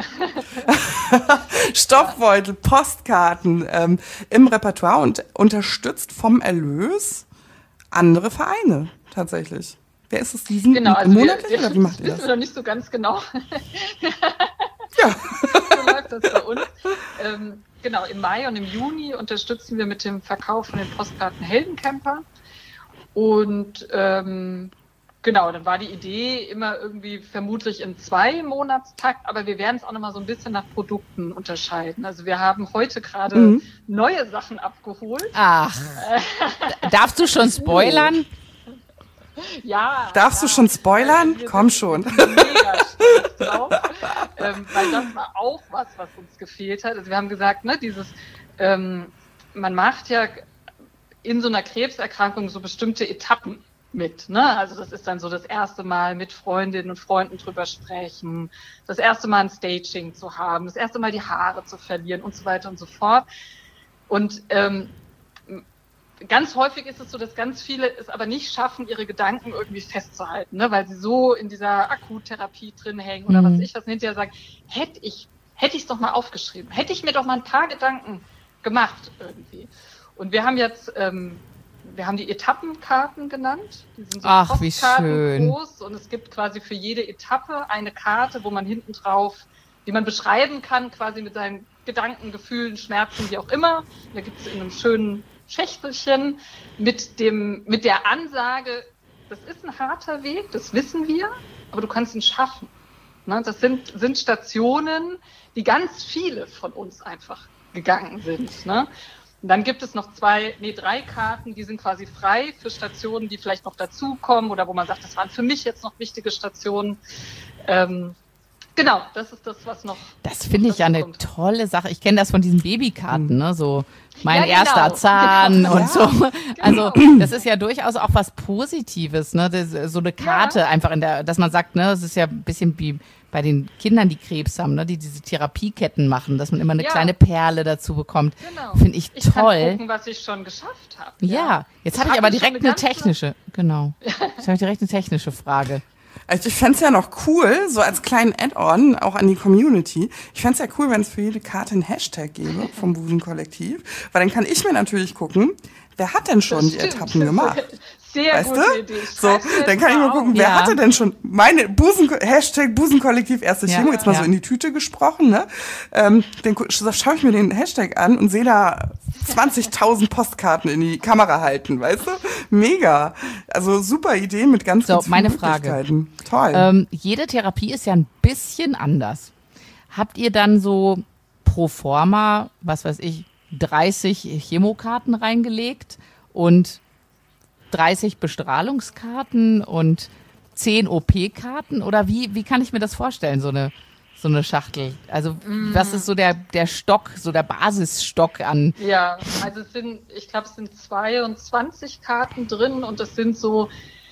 Stoffbeutel, Postkarten ähm, im Repertoire und unterstützt vom Erlös andere Vereine tatsächlich. Wer ist es diesen? Genau, also monatlich wir, wir, oder wie macht ihr das? Wissen wir noch nicht so ganz genau. Ja. So läuft das bei uns. Ähm, genau, im Mai und im Juni unterstützen wir mit dem Verkauf von den Postkarten Heldencamper. Und ähm, Genau, dann war die Idee immer irgendwie vermutlich in zwei Monatstakt, aber wir werden es auch nochmal so ein bisschen nach Produkten unterscheiden. Also wir haben heute gerade mhm. neue Sachen abgeholt. Ach, darfst du schon spoilern? Ja. Darfst ja. du schon spoilern? Wir Komm schon. Mega stolz drauf, ähm, weil das war auch was, was uns gefehlt hat. Also wir haben gesagt, ne, dieses, ähm, man macht ja in so einer Krebserkrankung so bestimmte Etappen mit, ne? Also das ist dann so das erste Mal mit Freundinnen und Freunden drüber sprechen, das erste Mal ein Staging zu haben, das erste Mal die Haare zu verlieren und so weiter und so fort. Und ähm, ganz häufig ist es so, dass ganz viele es aber nicht schaffen, ihre Gedanken irgendwie festzuhalten, ne? Weil sie so in dieser Akuttherapie drin hängen oder mhm. was ich was hinterher sagen, hätte ich hätte ich es doch mal aufgeschrieben, hätte ich mir doch mal ein paar Gedanken gemacht irgendwie. Und wir haben jetzt ähm, Wir haben die Etappenkarten genannt. Die sind so Ach, wie schön. Groß und es gibt quasi für jede Etappe eine Karte, wo man hinten drauf, die man beschreiben kann, quasi mit seinen Gedanken, Gefühlen, Schmerzen, wie auch immer. Da gibt es in einem schönen Schächtelchen mit dem, mit der Ansage, das ist ein harter Weg, das wissen wir, aber du kannst ihn schaffen. Ne? Das sind, sind Stationen, die ganz viele von uns einfach gegangen sind. Ne? Und dann gibt es noch zwei, nee, drei Karten, die sind quasi frei für Stationen, die vielleicht noch dazukommen oder wo man sagt, das waren für mich jetzt noch wichtige Stationen. Ähm, genau, das ist das, was noch. Das finde ich ja eine kommt. tolle Sache. Ich kenne das von diesen Babykarten, ne, so mein ja, genau. erster Zahn genau. und ja. so. Also das ist ja durchaus auch was Positives, ne, das, so eine Karte ja. einfach in der, dass man sagt, ne, das ist ja ein bisschen wie bei den Kindern, die Krebs haben, ne, die diese Therapieketten machen, dass man immer eine ja. kleine Perle dazu bekommt. Genau. Finde ich, ich toll. Ich kann gucken, was ich schon geschafft habe. Ja, ja. Jetzt habe ich aber direkt eine, eine technische, genau. Jetzt habe ich direkt eine technische Frage. Also ich fände es ja noch cool, so als kleinen Add-on, auch an die Community. Ich fände es ja cool, wenn es für jede Karte einen Hashtag gäbe vom Busenkollektiv, weil dann kann ich mir natürlich gucken, wer hat denn schon die Etappen gemacht? Sehr weißt gute du? Idee. So, dann kann ich mal gucken, wer ja. hatte denn schon meine Busen Hashtag Busenkollektiv erste Chemo, ja, jetzt mal ja. so in die Tüte gesprochen, ne? Ähm, dann schaue ich mir den Hashtag an und sehe da zwanzigtausend Postkarten in die Kamera halten, weißt du? Mega. Also super Idee mit ganz, so, ganz vielen meine Möglichkeiten. Frage. Toll. Ähm, jede Therapie ist ja ein bisschen anders. Habt ihr dann so pro forma, was weiß ich, dreißig Chemokarten reingelegt und dreißig Bestrahlungskarten und zehn O P-Karten? Oder wie, wie kann ich mir das vorstellen, so eine, so eine Schachtel? Also mm. was ist so der, der Stock, so der Basisstock an? Ja, also es sind, ich glaube, es sind zweiundzwanzig Karten drin und das sind so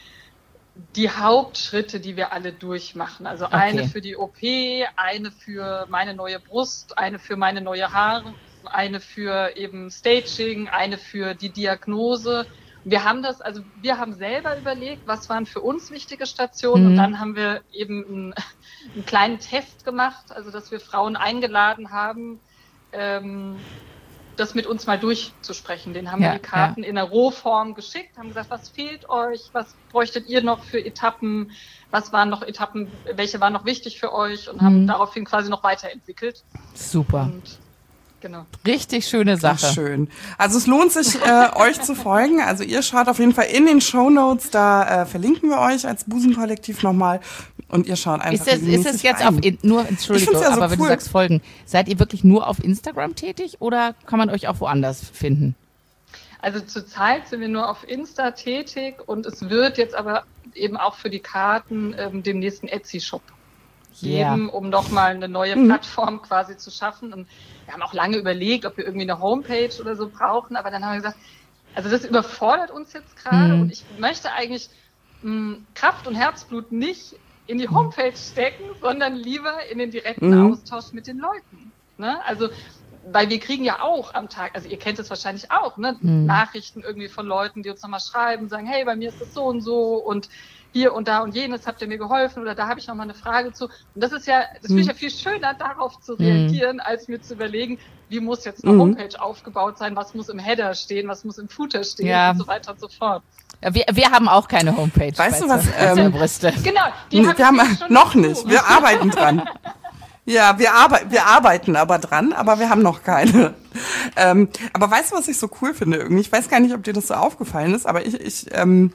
die Hauptschritte, die wir alle durchmachen. Also okay. eine für die O P, eine für meine neue Brust, eine für meine neue Haare, eine für eben Staging, eine für die Diagnose. Wir haben das, also wir haben selber überlegt, was waren für uns wichtige Stationen mhm. und dann haben wir eben einen, einen kleinen Test gemacht, also dass wir Frauen eingeladen haben, ähm, das mit uns mal durchzusprechen. Den haben ja, wir die Karten ja. in der Rohform geschickt, haben gesagt, was fehlt euch, was bräuchtet ihr noch für Etappen, was waren noch Etappen, welche waren noch wichtig für euch und mhm. haben daraufhin quasi noch weiterentwickelt. Super. Und genau. Richtig schöne Sache. Ach, schön. Also es lohnt sich, äh, euch zu folgen. Also ihr schaut auf jeden Fall in den Shownotes, da äh, verlinken wir euch als Busenkollektiv nochmal und ihr schaut einfach. Ist es, ist es jetzt rein. auf, in, nur, Entschuldigung, ja so aber cool. Wenn du sagst folgen, seid ihr wirklich nur auf Instagram tätig oder kann man euch auch woanders finden? Also zurzeit sind wir nur auf Insta tätig und es wird jetzt aber eben auch für die Karten ähm, demnächst einen Etsy-Shop geben, yeah. um nochmal eine neue mhm. Plattform quasi zu schaffen. Und wir haben auch lange überlegt, ob wir irgendwie eine Homepage oder so brauchen, aber dann haben wir gesagt, also das überfordert uns jetzt gerade mhm. und ich möchte eigentlich mh, Kraft und Herzblut nicht in die Homepage stecken, sondern lieber in den direkten mhm. Austausch mit den Leuten. Ne? Also, weil wir kriegen ja auch am Tag, also ihr kennt es wahrscheinlich auch, ne? Mhm. Nachrichten irgendwie von Leuten, die uns nochmal schreiben, sagen, hey, bei mir ist das so und so und hier und da und jenes habt ihr mir geholfen oder da habe ich noch mal eine Frage zu. Und das ist ja, das finde ich ja viel schöner, darauf zu reagieren, mhm. als mir zu überlegen, wie muss jetzt eine mhm. Homepage aufgebaut sein, was muss im Header stehen, was muss im Footer stehen ja. und so weiter und so fort. Ja, wir, wir haben auch keine Homepage. Weißt du was? Ähm, Brüste. Genau, die nee, hab wir haben noch nicht. Wir arbeiten dran. Ja, wir, arbe- wir arbeiten aber dran, aber wir haben noch keine. Ähm, aber weißt du, was ich so cool finde irgendwie? Ich weiß gar nicht, ob dir das so aufgefallen ist, aber ich, ich ähm,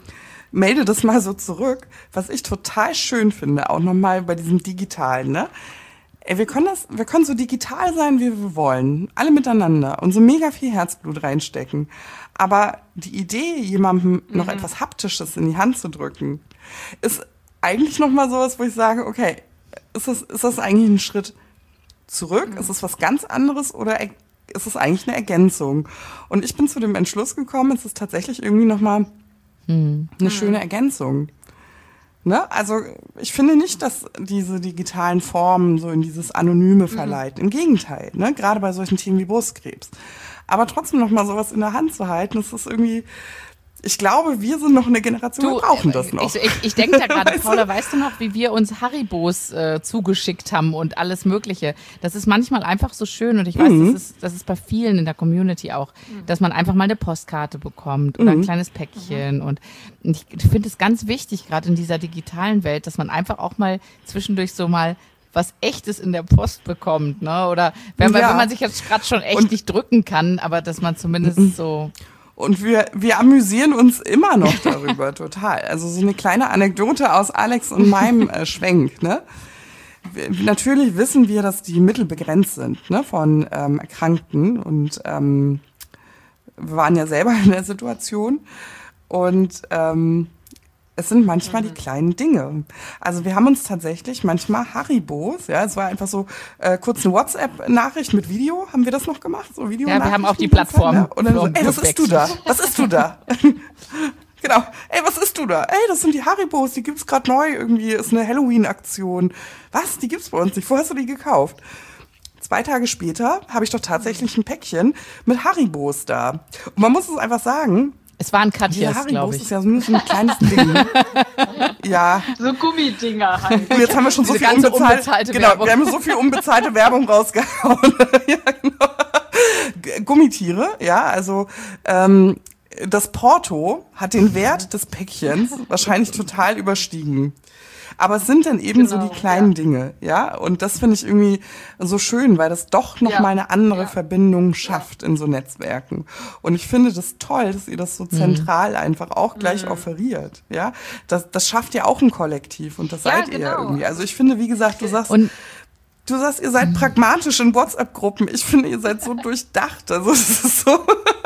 melde das mal so zurück, was ich total schön finde, auch nochmal bei diesem Digitalen, ne? Ey, wir können das, wir können so digital sein, wie wir wollen, alle miteinander und so mega viel Herzblut reinstecken. Aber die Idee, jemandem noch mhm. etwas Haptisches in die Hand zu drücken, ist eigentlich nochmal sowas, wo ich sage, okay, ist das, ist das eigentlich ein Schritt zurück? Mhm. Ist es was ganz anderes oder ist es eigentlich eine Ergänzung? Und ich bin zu dem Entschluss gekommen, es ist tatsächlich irgendwie nochmal mhm. eine schöne Ergänzung. Ne? Also ich finde nicht, dass diese digitalen Formen so in dieses Anonyme verleiten. Im Gegenteil, ne? Gerade bei solchen Themen wie Brustkrebs. Aber trotzdem noch mal sowas in der Hand zu halten, das ist irgendwie, ich glaube, wir sind noch eine Generation, du, wir brauchen das noch. Ich, ich, ich denke da gerade, weißt Paula, weißt du noch, wie wir uns Haribos äh, zugeschickt haben und alles Mögliche? Das ist manchmal einfach so schön und ich weiß, mhm. das ist, das ist bei vielen in der Community auch, dass man einfach mal eine Postkarte bekommt oder mhm. ein kleines Päckchen mhm. und ich finde es ganz wichtig, gerade in dieser digitalen Welt, dass man einfach auch mal zwischendurch so mal was Echtes in der Post bekommt, ne? Oder wenn man, ja. wenn man sich jetzt gerade schon echt und nicht drücken kann, aber dass man zumindest mhm. so... Und wir, wir amüsieren uns immer noch darüber, total. Also so eine kleine Anekdote aus Alex und meinem äh, Schwenk, ne? Wir, natürlich wissen wir, dass die Mittel begrenzt sind, ne, von ähm, Erkrankten. Und ähm, wir waren ja selber in der Situation. Und ähm, es sind manchmal die kleinen Dinge. Also wir haben uns tatsächlich manchmal Haribos, ja, es war einfach so äh, kurz eine WhatsApp-Nachricht mit Video, haben wir das noch gemacht? So Video ja, wir haben auch die Plattform. Ja? Und dann so, ey, was isst du da? Was isst du da? Genau, ey, was isst du da? Ey, das sind die Haribos, die gibt's gerade neu irgendwie, ist eine Halloween-Aktion. Was, die gibt's bei uns nicht, wo hast du die gekauft? Zwei Tage später habe ich doch tatsächlich ein Päckchen mit Haribos da. Und man muss es einfach sagen, es waren Katjas, glaube ich. ist ja nur so ein kleines Ding. Ja. So Gummidinger halt. Und jetzt haben wir schon so Diese viel ganze unbezahlte, unbezahlte genau, Werbung. wir haben so viel unbezahlte Werbung rausgehauen. Ja, genau. Gummitiere, ja, also ähm, das Porto hat den Wert des Päckchens wahrscheinlich total überstiegen. Aber es sind dann eben genau, so die kleinen ja. Dinge, ja. Und das finde ich irgendwie so schön, weil das doch noch ja. mal eine andere ja. Verbindung schafft ja. in so Netzwerken. Und ich finde das toll, dass ihr das so zentral mhm. einfach auch gleich mhm. offeriert, ja. Das, das schafft ja auch ein Kollektiv und das ja, seid genau. ihr ja irgendwie. Also ich finde, wie gesagt, du sagst, und du sagst, ihr seid pragmatisch in WhatsApp-Gruppen. Ich finde, ihr seid so durchdacht. Also es ist so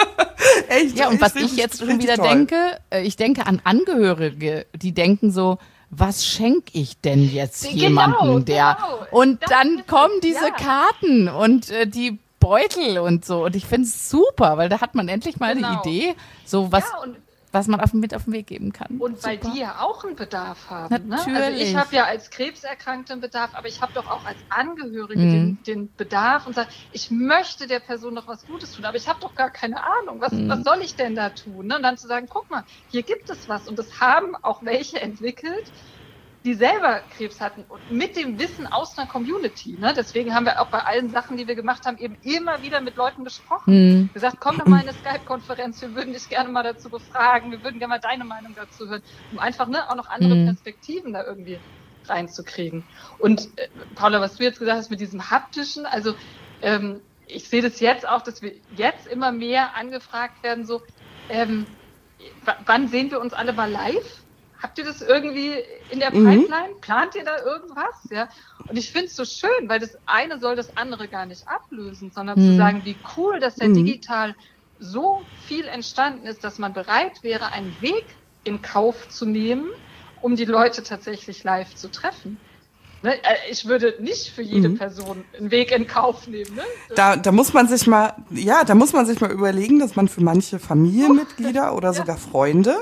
echt. Ja, und was ich jetzt schon wieder toll. denke, ich denke an Angehörige, die denken so, was schenke ich denn jetzt genau, jemandem, der... Genau. Und das dann kommen diese ja. Karten und äh, die Beutel und so. Und ich finde es super, weil da hat man endlich mal genau. eine Idee, so was, ja, was man auf, mit auf den Weg geben kann. Und super. Weil die ja auch einen Bedarf haben. Natürlich. Ne? Also ich habe ja als Krebserkrankte einen Bedarf, aber ich habe doch auch als Angehörige mhm. den, den Bedarf und sage, ich möchte der Person noch was Gutes tun, aber ich habe doch gar keine Ahnung, was, mhm. was soll ich denn da tun? Ne? Und dann zu sagen, guck mal, hier gibt es was. Und das haben auch welche entwickelt, die selber Krebs hatten und mit dem Wissen aus einer Community. Ne? Deswegen haben wir auch bei allen Sachen, die wir gemacht haben, eben immer wieder mit Leuten gesprochen. Mhm. Gesagt, komm doch mal in eine Skype-Konferenz, wir würden dich gerne mal dazu befragen, wir würden gerne mal deine Meinung dazu hören, um einfach ne, auch noch andere mhm. Perspektiven da irgendwie reinzukriegen. Und äh, Paula, was du jetzt gesagt hast mit diesem haptischen, also ähm, ich sehe das jetzt auch, dass wir jetzt immer mehr angefragt werden, so ähm, w- wann sehen wir uns alle mal live? Habt ihr das irgendwie in der Pipeline? Mhm. Plant ihr da irgendwas? Ja. Und ich finde es so schön, weil das eine soll das andere gar nicht ablösen, sondern mhm. zu sagen, wie cool, dass der mhm. digital so viel entstanden ist, dass man bereit wäre, einen Weg in Kauf zu nehmen, um die Leute tatsächlich live zu treffen. Ne? Ich würde nicht für jede mhm. Person einen Weg in Kauf nehmen. Ne? Da, da muss man sich mal, ja, da muss man sich mal überlegen, dass man für manche Familienmitglieder oder ja. sogar Freunde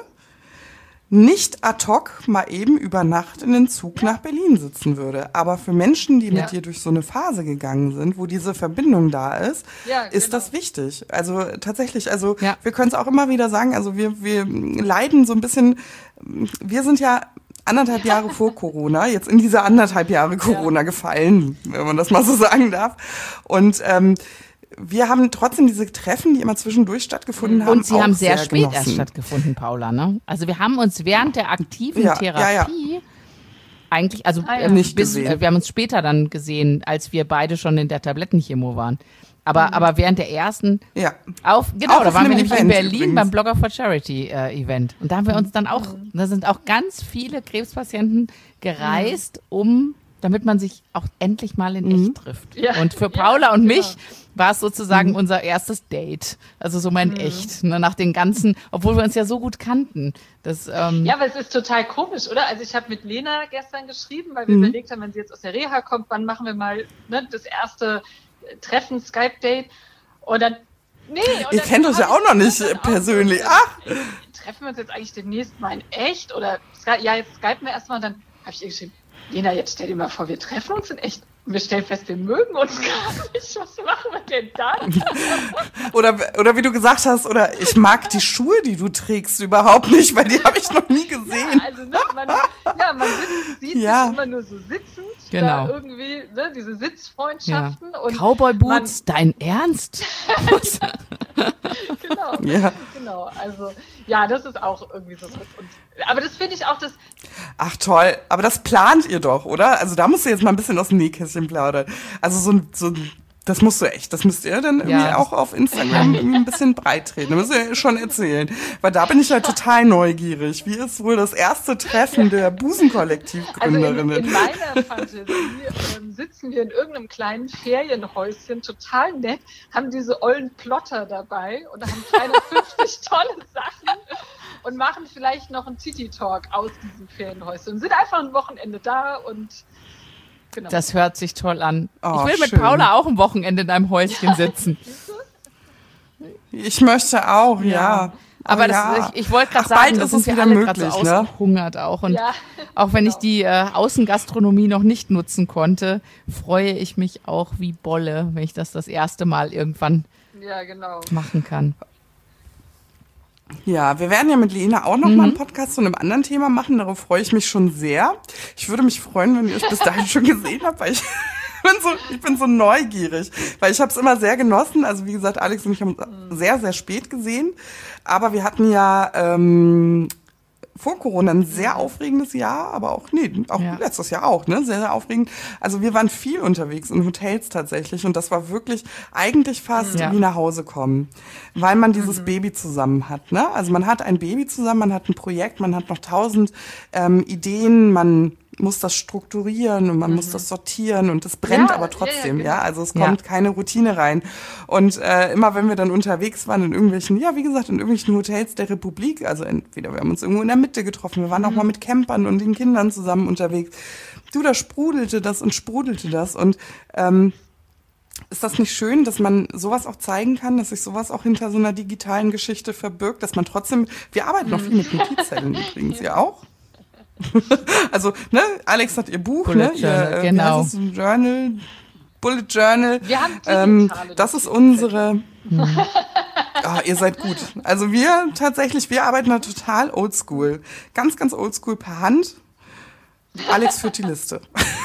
nicht ad hoc mal eben über Nacht in den Zug nach Berlin sitzen würde. Aber für Menschen, die ja. mit dir durch so eine Phase gegangen sind, wo diese Verbindung da ist, ja, ist genau. das wichtig. Also tatsächlich, also ja. wir können es auch immer wieder sagen, also wir, wir leiden so ein bisschen, wir sind ja anderthalb Jahre vor Corona, jetzt in diese anderthalb Jahre Corona ja. gefallen, wenn man das mal so sagen darf. Und ähm, wir haben trotzdem diese Treffen, die immer zwischendurch stattgefunden haben. Und sie haben sehr, sehr spät genossen. erst stattgefunden, Paula, ne? Also wir haben uns während der aktiven ja, Therapie ja, ja. eigentlich, also ah, ja. äh, nicht bis, gesehen. Äh, wir haben uns später dann gesehen, als wir beide schon in der Tablettenchemo waren. Aber, mhm. aber während der ersten ja. auf, genau, auch da waren wir nämlich Event in Berlin übrigens. beim Blogger for Charity äh, Event. Und da haben wir uns dann auch, mhm. da sind auch ganz viele Krebspatienten gereist, mhm. um, damit man sich auch endlich mal in mhm. echt trifft. Ja. Und für Paula ja, und genau. mich war es sozusagen mhm. unser erstes Date. Also so mein mhm. echt, ne, nach den ganzen, obwohl wir uns ja so gut kannten. Das, ähm, ja, aber es ist total komisch, oder? Also ich habe mit Lena gestern geschrieben, weil wir mhm. überlegt haben, wenn sie jetzt aus der Reha kommt, wann machen wir mal ne, das erste Treffen, Skype-Date. Und dann, nee. Und Ihr dann kennt euch ja auch noch nicht persönlich. Ach! Treffen wir uns jetzt eigentlich demnächst mal in echt? Oder, ja, jetzt skypen wir erstmal. Und dann habe ich ihr geschrieben, Lena, jetzt stell dir mal vor, wir treffen uns in echt. Und wir stellen fest, wir mögen uns gar nicht. Was machen wir denn dann? Oder, oder wie du gesagt hast, oder ich mag die Schuhe, die du trägst, überhaupt nicht, weil die habe ich noch nie gesehen. Ja, also ne, man, ja, man sitzt, sieht ja. sich immer nur so sitzend. Genau. Da irgendwie ne, diese Sitzfreundschaften. Ja. Und Cowboy Boots, man, dein Ernst? genau, ja. genau. Also ja, das ist auch irgendwie so. Und, aber das finde ich auch das. Ach toll, aber das plant ihr doch, oder? Also da musst du jetzt mal ein bisschen aus dem Nähkästchen plaudern. Also so ein, so ein das musst du echt, das müsst ihr dann irgendwie Ja. auch auf Instagram irgendwie ein bisschen breit treten. Das müsst ihr schon erzählen. Weil da bin ich ja total neugierig. Wie ist wohl das erste Treffen der Busenkollektivgründerinnen? Also in, in meiner Fantasie ähm, sitzen wir in irgendeinem kleinen Ferienhäuschen, total nett, haben diese ollen Plotter dabei und haben kleine fünfzig tolle Sachen und machen vielleicht noch einen Titi-Talk aus diesem Ferienhäuschen und sind einfach ein Wochenende da und genau. Das hört sich toll an. Oh, ich will mit schön. Paula auch ein Wochenende in einem Häuschen sitzen. Ich möchte auch, ja. ja. Aber das, ja. ich, ich wollte gerade Ach, sagen, bald da ist sind es wir wieder alle möglich, gerade so ne? ausgehungert auch. Und Ja, auch wenn genau. ich die äh, Außengastronomie noch nicht nutzen konnte, freue ich mich auch wie Bolle, wenn ich das das erste Mal irgendwann Ja, genau. machen kann. Ja, wir werden ja mit Lena auch noch Mhm. mal einen Podcast zu einem anderen Thema machen. Darauf freue ich mich schon sehr. Ich würde mich freuen, wenn ihr es bis dahin schon gesehen habt, weil ich bin so, ich bin so neugierig. Weil ich habe es immer sehr genossen. Also wie gesagt, Alex und ich haben es sehr, sehr spät gesehen. Aber wir hatten ja ähm, vor Corona ein sehr aufregendes Jahr, aber auch, nee, auch Ja. letztes Jahr auch, ne, sehr, sehr aufregend. Also wir waren viel unterwegs in Hotels tatsächlich und das war wirklich eigentlich fast Ja. wie nach Hause kommen, weil man dieses mhm. Baby zusammen hat, ne? Also man hat ein Baby zusammen, man hat ein Projekt, man hat noch tausend ähm, Ideen, man muss das strukturieren und man mhm. muss das sortieren und es brennt Ja, aber trotzdem, ja, ja, ja, genau. also es Ja. kommt keine Routine rein. Und äh, immer wenn wir dann unterwegs waren in irgendwelchen, ja, wie gesagt, in irgendwelchen Hotels der Republik, also entweder wir haben uns irgendwo in der Mitte getroffen, wir waren auch mal mit Campern und den Kindern zusammen unterwegs. Du, da sprudelte das und sprudelte das und ähm, ist das nicht schön, dass man sowas auch zeigen kann, dass sich sowas auch hinter so einer digitalen Geschichte verbirgt, dass man trotzdem, wir arbeiten noch viel mit Notizzetteln übrigens, ihr auch? Also, ne, Alex hat ihr Buch, Bullet ne, Journal, ihr, äh, genau. wie heißt es, ein Journal, Bullet Journal. Wir haben ähm, digitale das ist Notizzettel. unsere. Ah, ihr seid gut. Also wir tatsächlich, wir arbeiten da total oldschool. Ganz, ganz oldschool per Hand. Alex führt die Liste.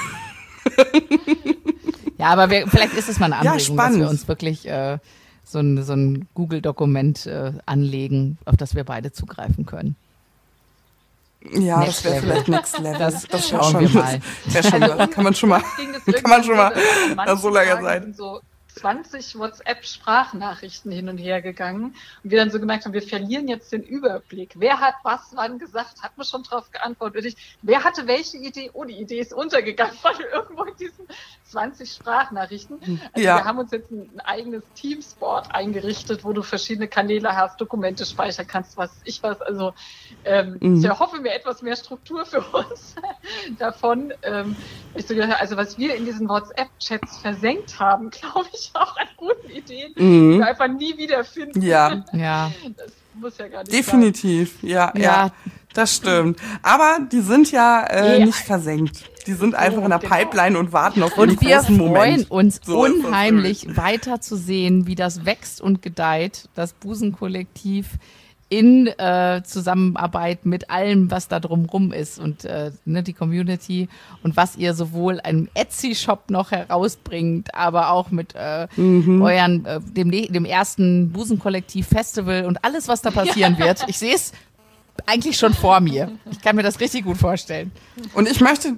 Ja, aber wir, vielleicht ist es mal eine Ja, Anregung, dass spannend. wir uns wirklich äh, so ein, so ein Google-Dokument äh, anlegen, auf das wir beide zugreifen können. Ja, Next das wäre Level. vielleicht Next Level. Das wär schauen schon, wir mal. Das wäre schon, Also das kann man schon mal, uns ging das kann man schon mal, irgendwie so, das so lange manchen sein. Tagen sind so zwanzig WhatsApp-Sprachnachrichten hin und her gegangen und wir dann so gemerkt haben, wir verlieren jetzt den Überblick. Wer hat was wann gesagt? Hat man schon drauf geantwortet? Ich, wer hatte welche Idee? Oh, die Idee ist untergegangen, weil irgendwo in diesen zwanzig Sprachnachrichten. Also Ja. wir haben uns jetzt ein, ein eigenes Teamsport eingerichtet, wo du verschiedene Kanäle hast, Dokumente speichern kannst, was ich was. Also ähm, Mhm. ich erhoffe mir etwas mehr Struktur für uns davon. Ähm, ich so gedacht, also was wir in diesen WhatsApp-Chats versenkt haben, glaube ich, auch an guten Ideen, die Mhm. wir einfach nie wiederfinden. Ja, Ja, Das muss ja gar nicht definitiv. Ja, ja, Ja. das stimmt. Aber die sind ja äh, Nee. nicht versenkt. Die sind einfach in der genau. Pipeline und warten auf den und wir großen freuen Moment. uns So ist das unheimlich weiter zu sehen, wie das wächst und gedeiht, das Busenkollektiv in äh, Zusammenarbeit mit allem, was da drumrum ist und äh, ne, die Community und was ihr sowohl einen Etsy-Shop noch herausbringt, aber auch mit äh, Mhm. euren äh, dem, dem ersten Busenkollektiv-Festival und alles, was da passieren wird. Ich sehe es eigentlich schon vor mir. Ich kann mir das richtig gut vorstellen. Und ich möchte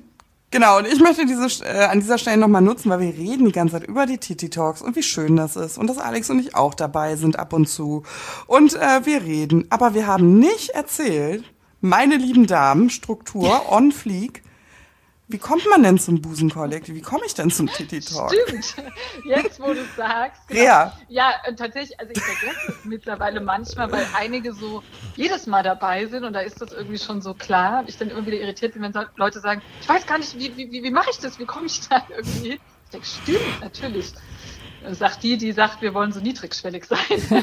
Genau, und ich möchte diese äh, an dieser Stelle nochmal nutzen, weil wir reden die ganze Zeit über die Titi Talks und wie schön das ist und dass Alex und ich auch dabei sind ab und zu. Und äh, wir reden, aber wir haben nicht erzählt, meine lieben Damen, Struktur, on fleek, wie kommt man denn zum Busenkollektiv? Wie komme ich denn zum Titi Talk? Stimmt, jetzt wo du es sagst. Genau. Ja. Ja, tatsächlich, also ich vergesse es mittlerweile manchmal, weil einige so jedes Mal dabei sind und da ist das irgendwie schon so klar. Ich dann immer wieder irritiert bin, wenn Leute sagen, ich weiß gar nicht, wie, wie, wie mache ich das, wie komme ich da irgendwie? Ich denke, stimmt, natürlich. Sagt die, die sagt, wir wollen so niedrigschwellig sein.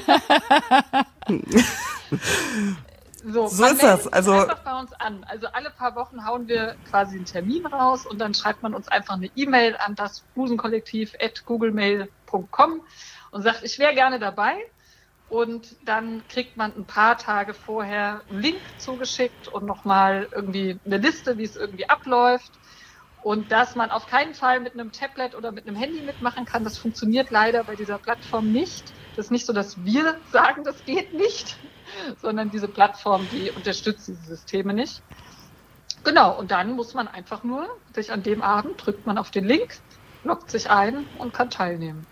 So, so ist das. Also einfach bei uns an. Also alle paar Wochen hauen wir quasi einen Termin raus und dann schreibt man uns einfach eine E-Mail an das busenkollektiv at googlemail punkt com und sagt, ich wäre gerne dabei. Und dann kriegt man ein paar Tage vorher einen Link zugeschickt und nochmal irgendwie eine Liste, wie es irgendwie abläuft. Und dass man auf keinen Fall mit einem Tablet oder mit einem Handy mitmachen kann, das funktioniert leider bei dieser Plattform nicht. Das ist nicht so, dass wir sagen, das geht nicht, sondern diese Plattform, die unterstützt diese Systeme nicht. Genau, und dann muss man einfach nur sich an dem Abend, drückt man auf den Link, loggt sich ein und kann teilnehmen.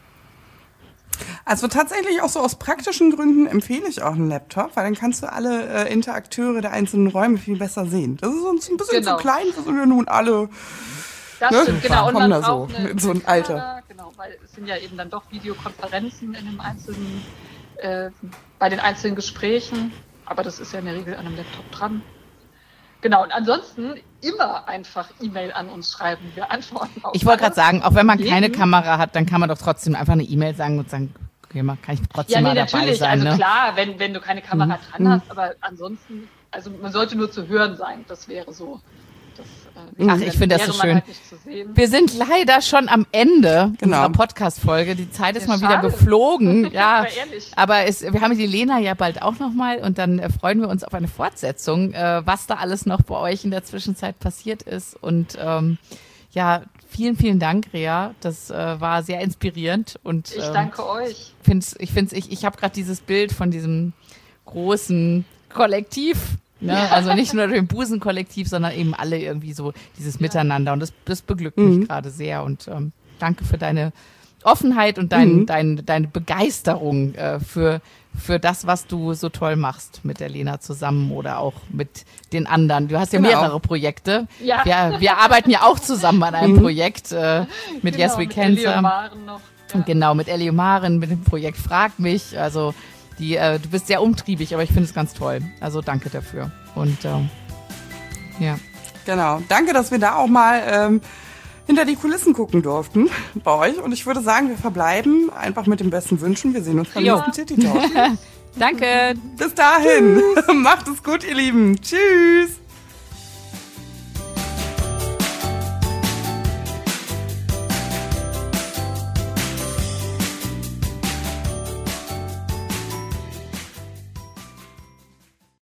Also tatsächlich auch so aus praktischen Gründen empfehle ich auch einen Laptop, weil dann kannst du alle äh, Interakteure der einzelnen Räume viel besser sehen. Das ist uns ein bisschen genau. zu klein, das sind wir nun alle. Das ne? stimmt, genau. Und man da braucht so, eine in so ein Kamera, Alter. Genau, weil es sind ja eben dann doch Videokonferenzen in dem einzelnen, äh, bei den einzelnen Gesprächen. Aber das ist ja in der Regel an einem Laptop dran. Genau, und ansonsten immer einfach E-Mail an uns schreiben. Wir antworten auf Ich wollte gerade sagen, auch wenn man keine jeden. Kamera hat, dann kann man doch trotzdem einfach eine E-Mail sagen und sagen, okay, man kann ich trotzdem ja, nee, mal dabei natürlich. sein. Also ne? klar, wenn, wenn du keine Kamera Mhm. dran hast, aber ansonsten, also man sollte nur zu hören sein. Das wäre so. Das, äh, Ach, ich finde das so wäre man schön. halt nicht zu sehen. Wir sind leider schon am Ende Genau. unserer Podcast-Folge. Die Zeit ist Ja, mal wieder schade. geflogen. Ja, Aber ehrlich. aber es, wir haben die Lena ja bald auch nochmal und dann äh, freuen wir uns auf eine Fortsetzung, äh, was da alles noch bei euch in der Zwischenzeit passiert ist. Und ähm, ja, vielen, vielen Dank, Rea. Das äh, war sehr inspirierend. Und Ich ähm, danke euch. find's, ich finde ich, ich habe gerade dieses Bild von diesem großen Kollektiv. Ne? Also nicht nur dem Busenkollektiv, sondern eben alle irgendwie so dieses Miteinander. Und das, das beglückt Mhm. mich gerade sehr. Und ähm, danke für deine Offenheit und dein, Mhm. dein, deine Begeisterung äh, für, für das, was du so toll machst mit der Lena zusammen oder auch mit den anderen. Du hast ja Genau. mehrere Projekte. Ja. Wir, wir arbeiten ja auch zusammen an einem Mhm. Projekt äh, mit Genau, Yes We mit Can. Ellie und Maren noch. Ja. Genau, mit Ellie und Maren, mit dem Projekt Frag mich. Also die, äh, du bist sehr umtriebig, aber ich finde es ganz toll. Also danke dafür. Und ähm, ja. Genau. Danke, dass wir da auch mal ähm, hinter die Kulissen gucken durften bei euch. Und ich würde sagen, wir verbleiben einfach mit den besten Wünschen. Wir sehen uns beim Jo. nächsten Titi Talk. Danke. Bis dahin. Macht es gut, ihr Lieben. Tschüss.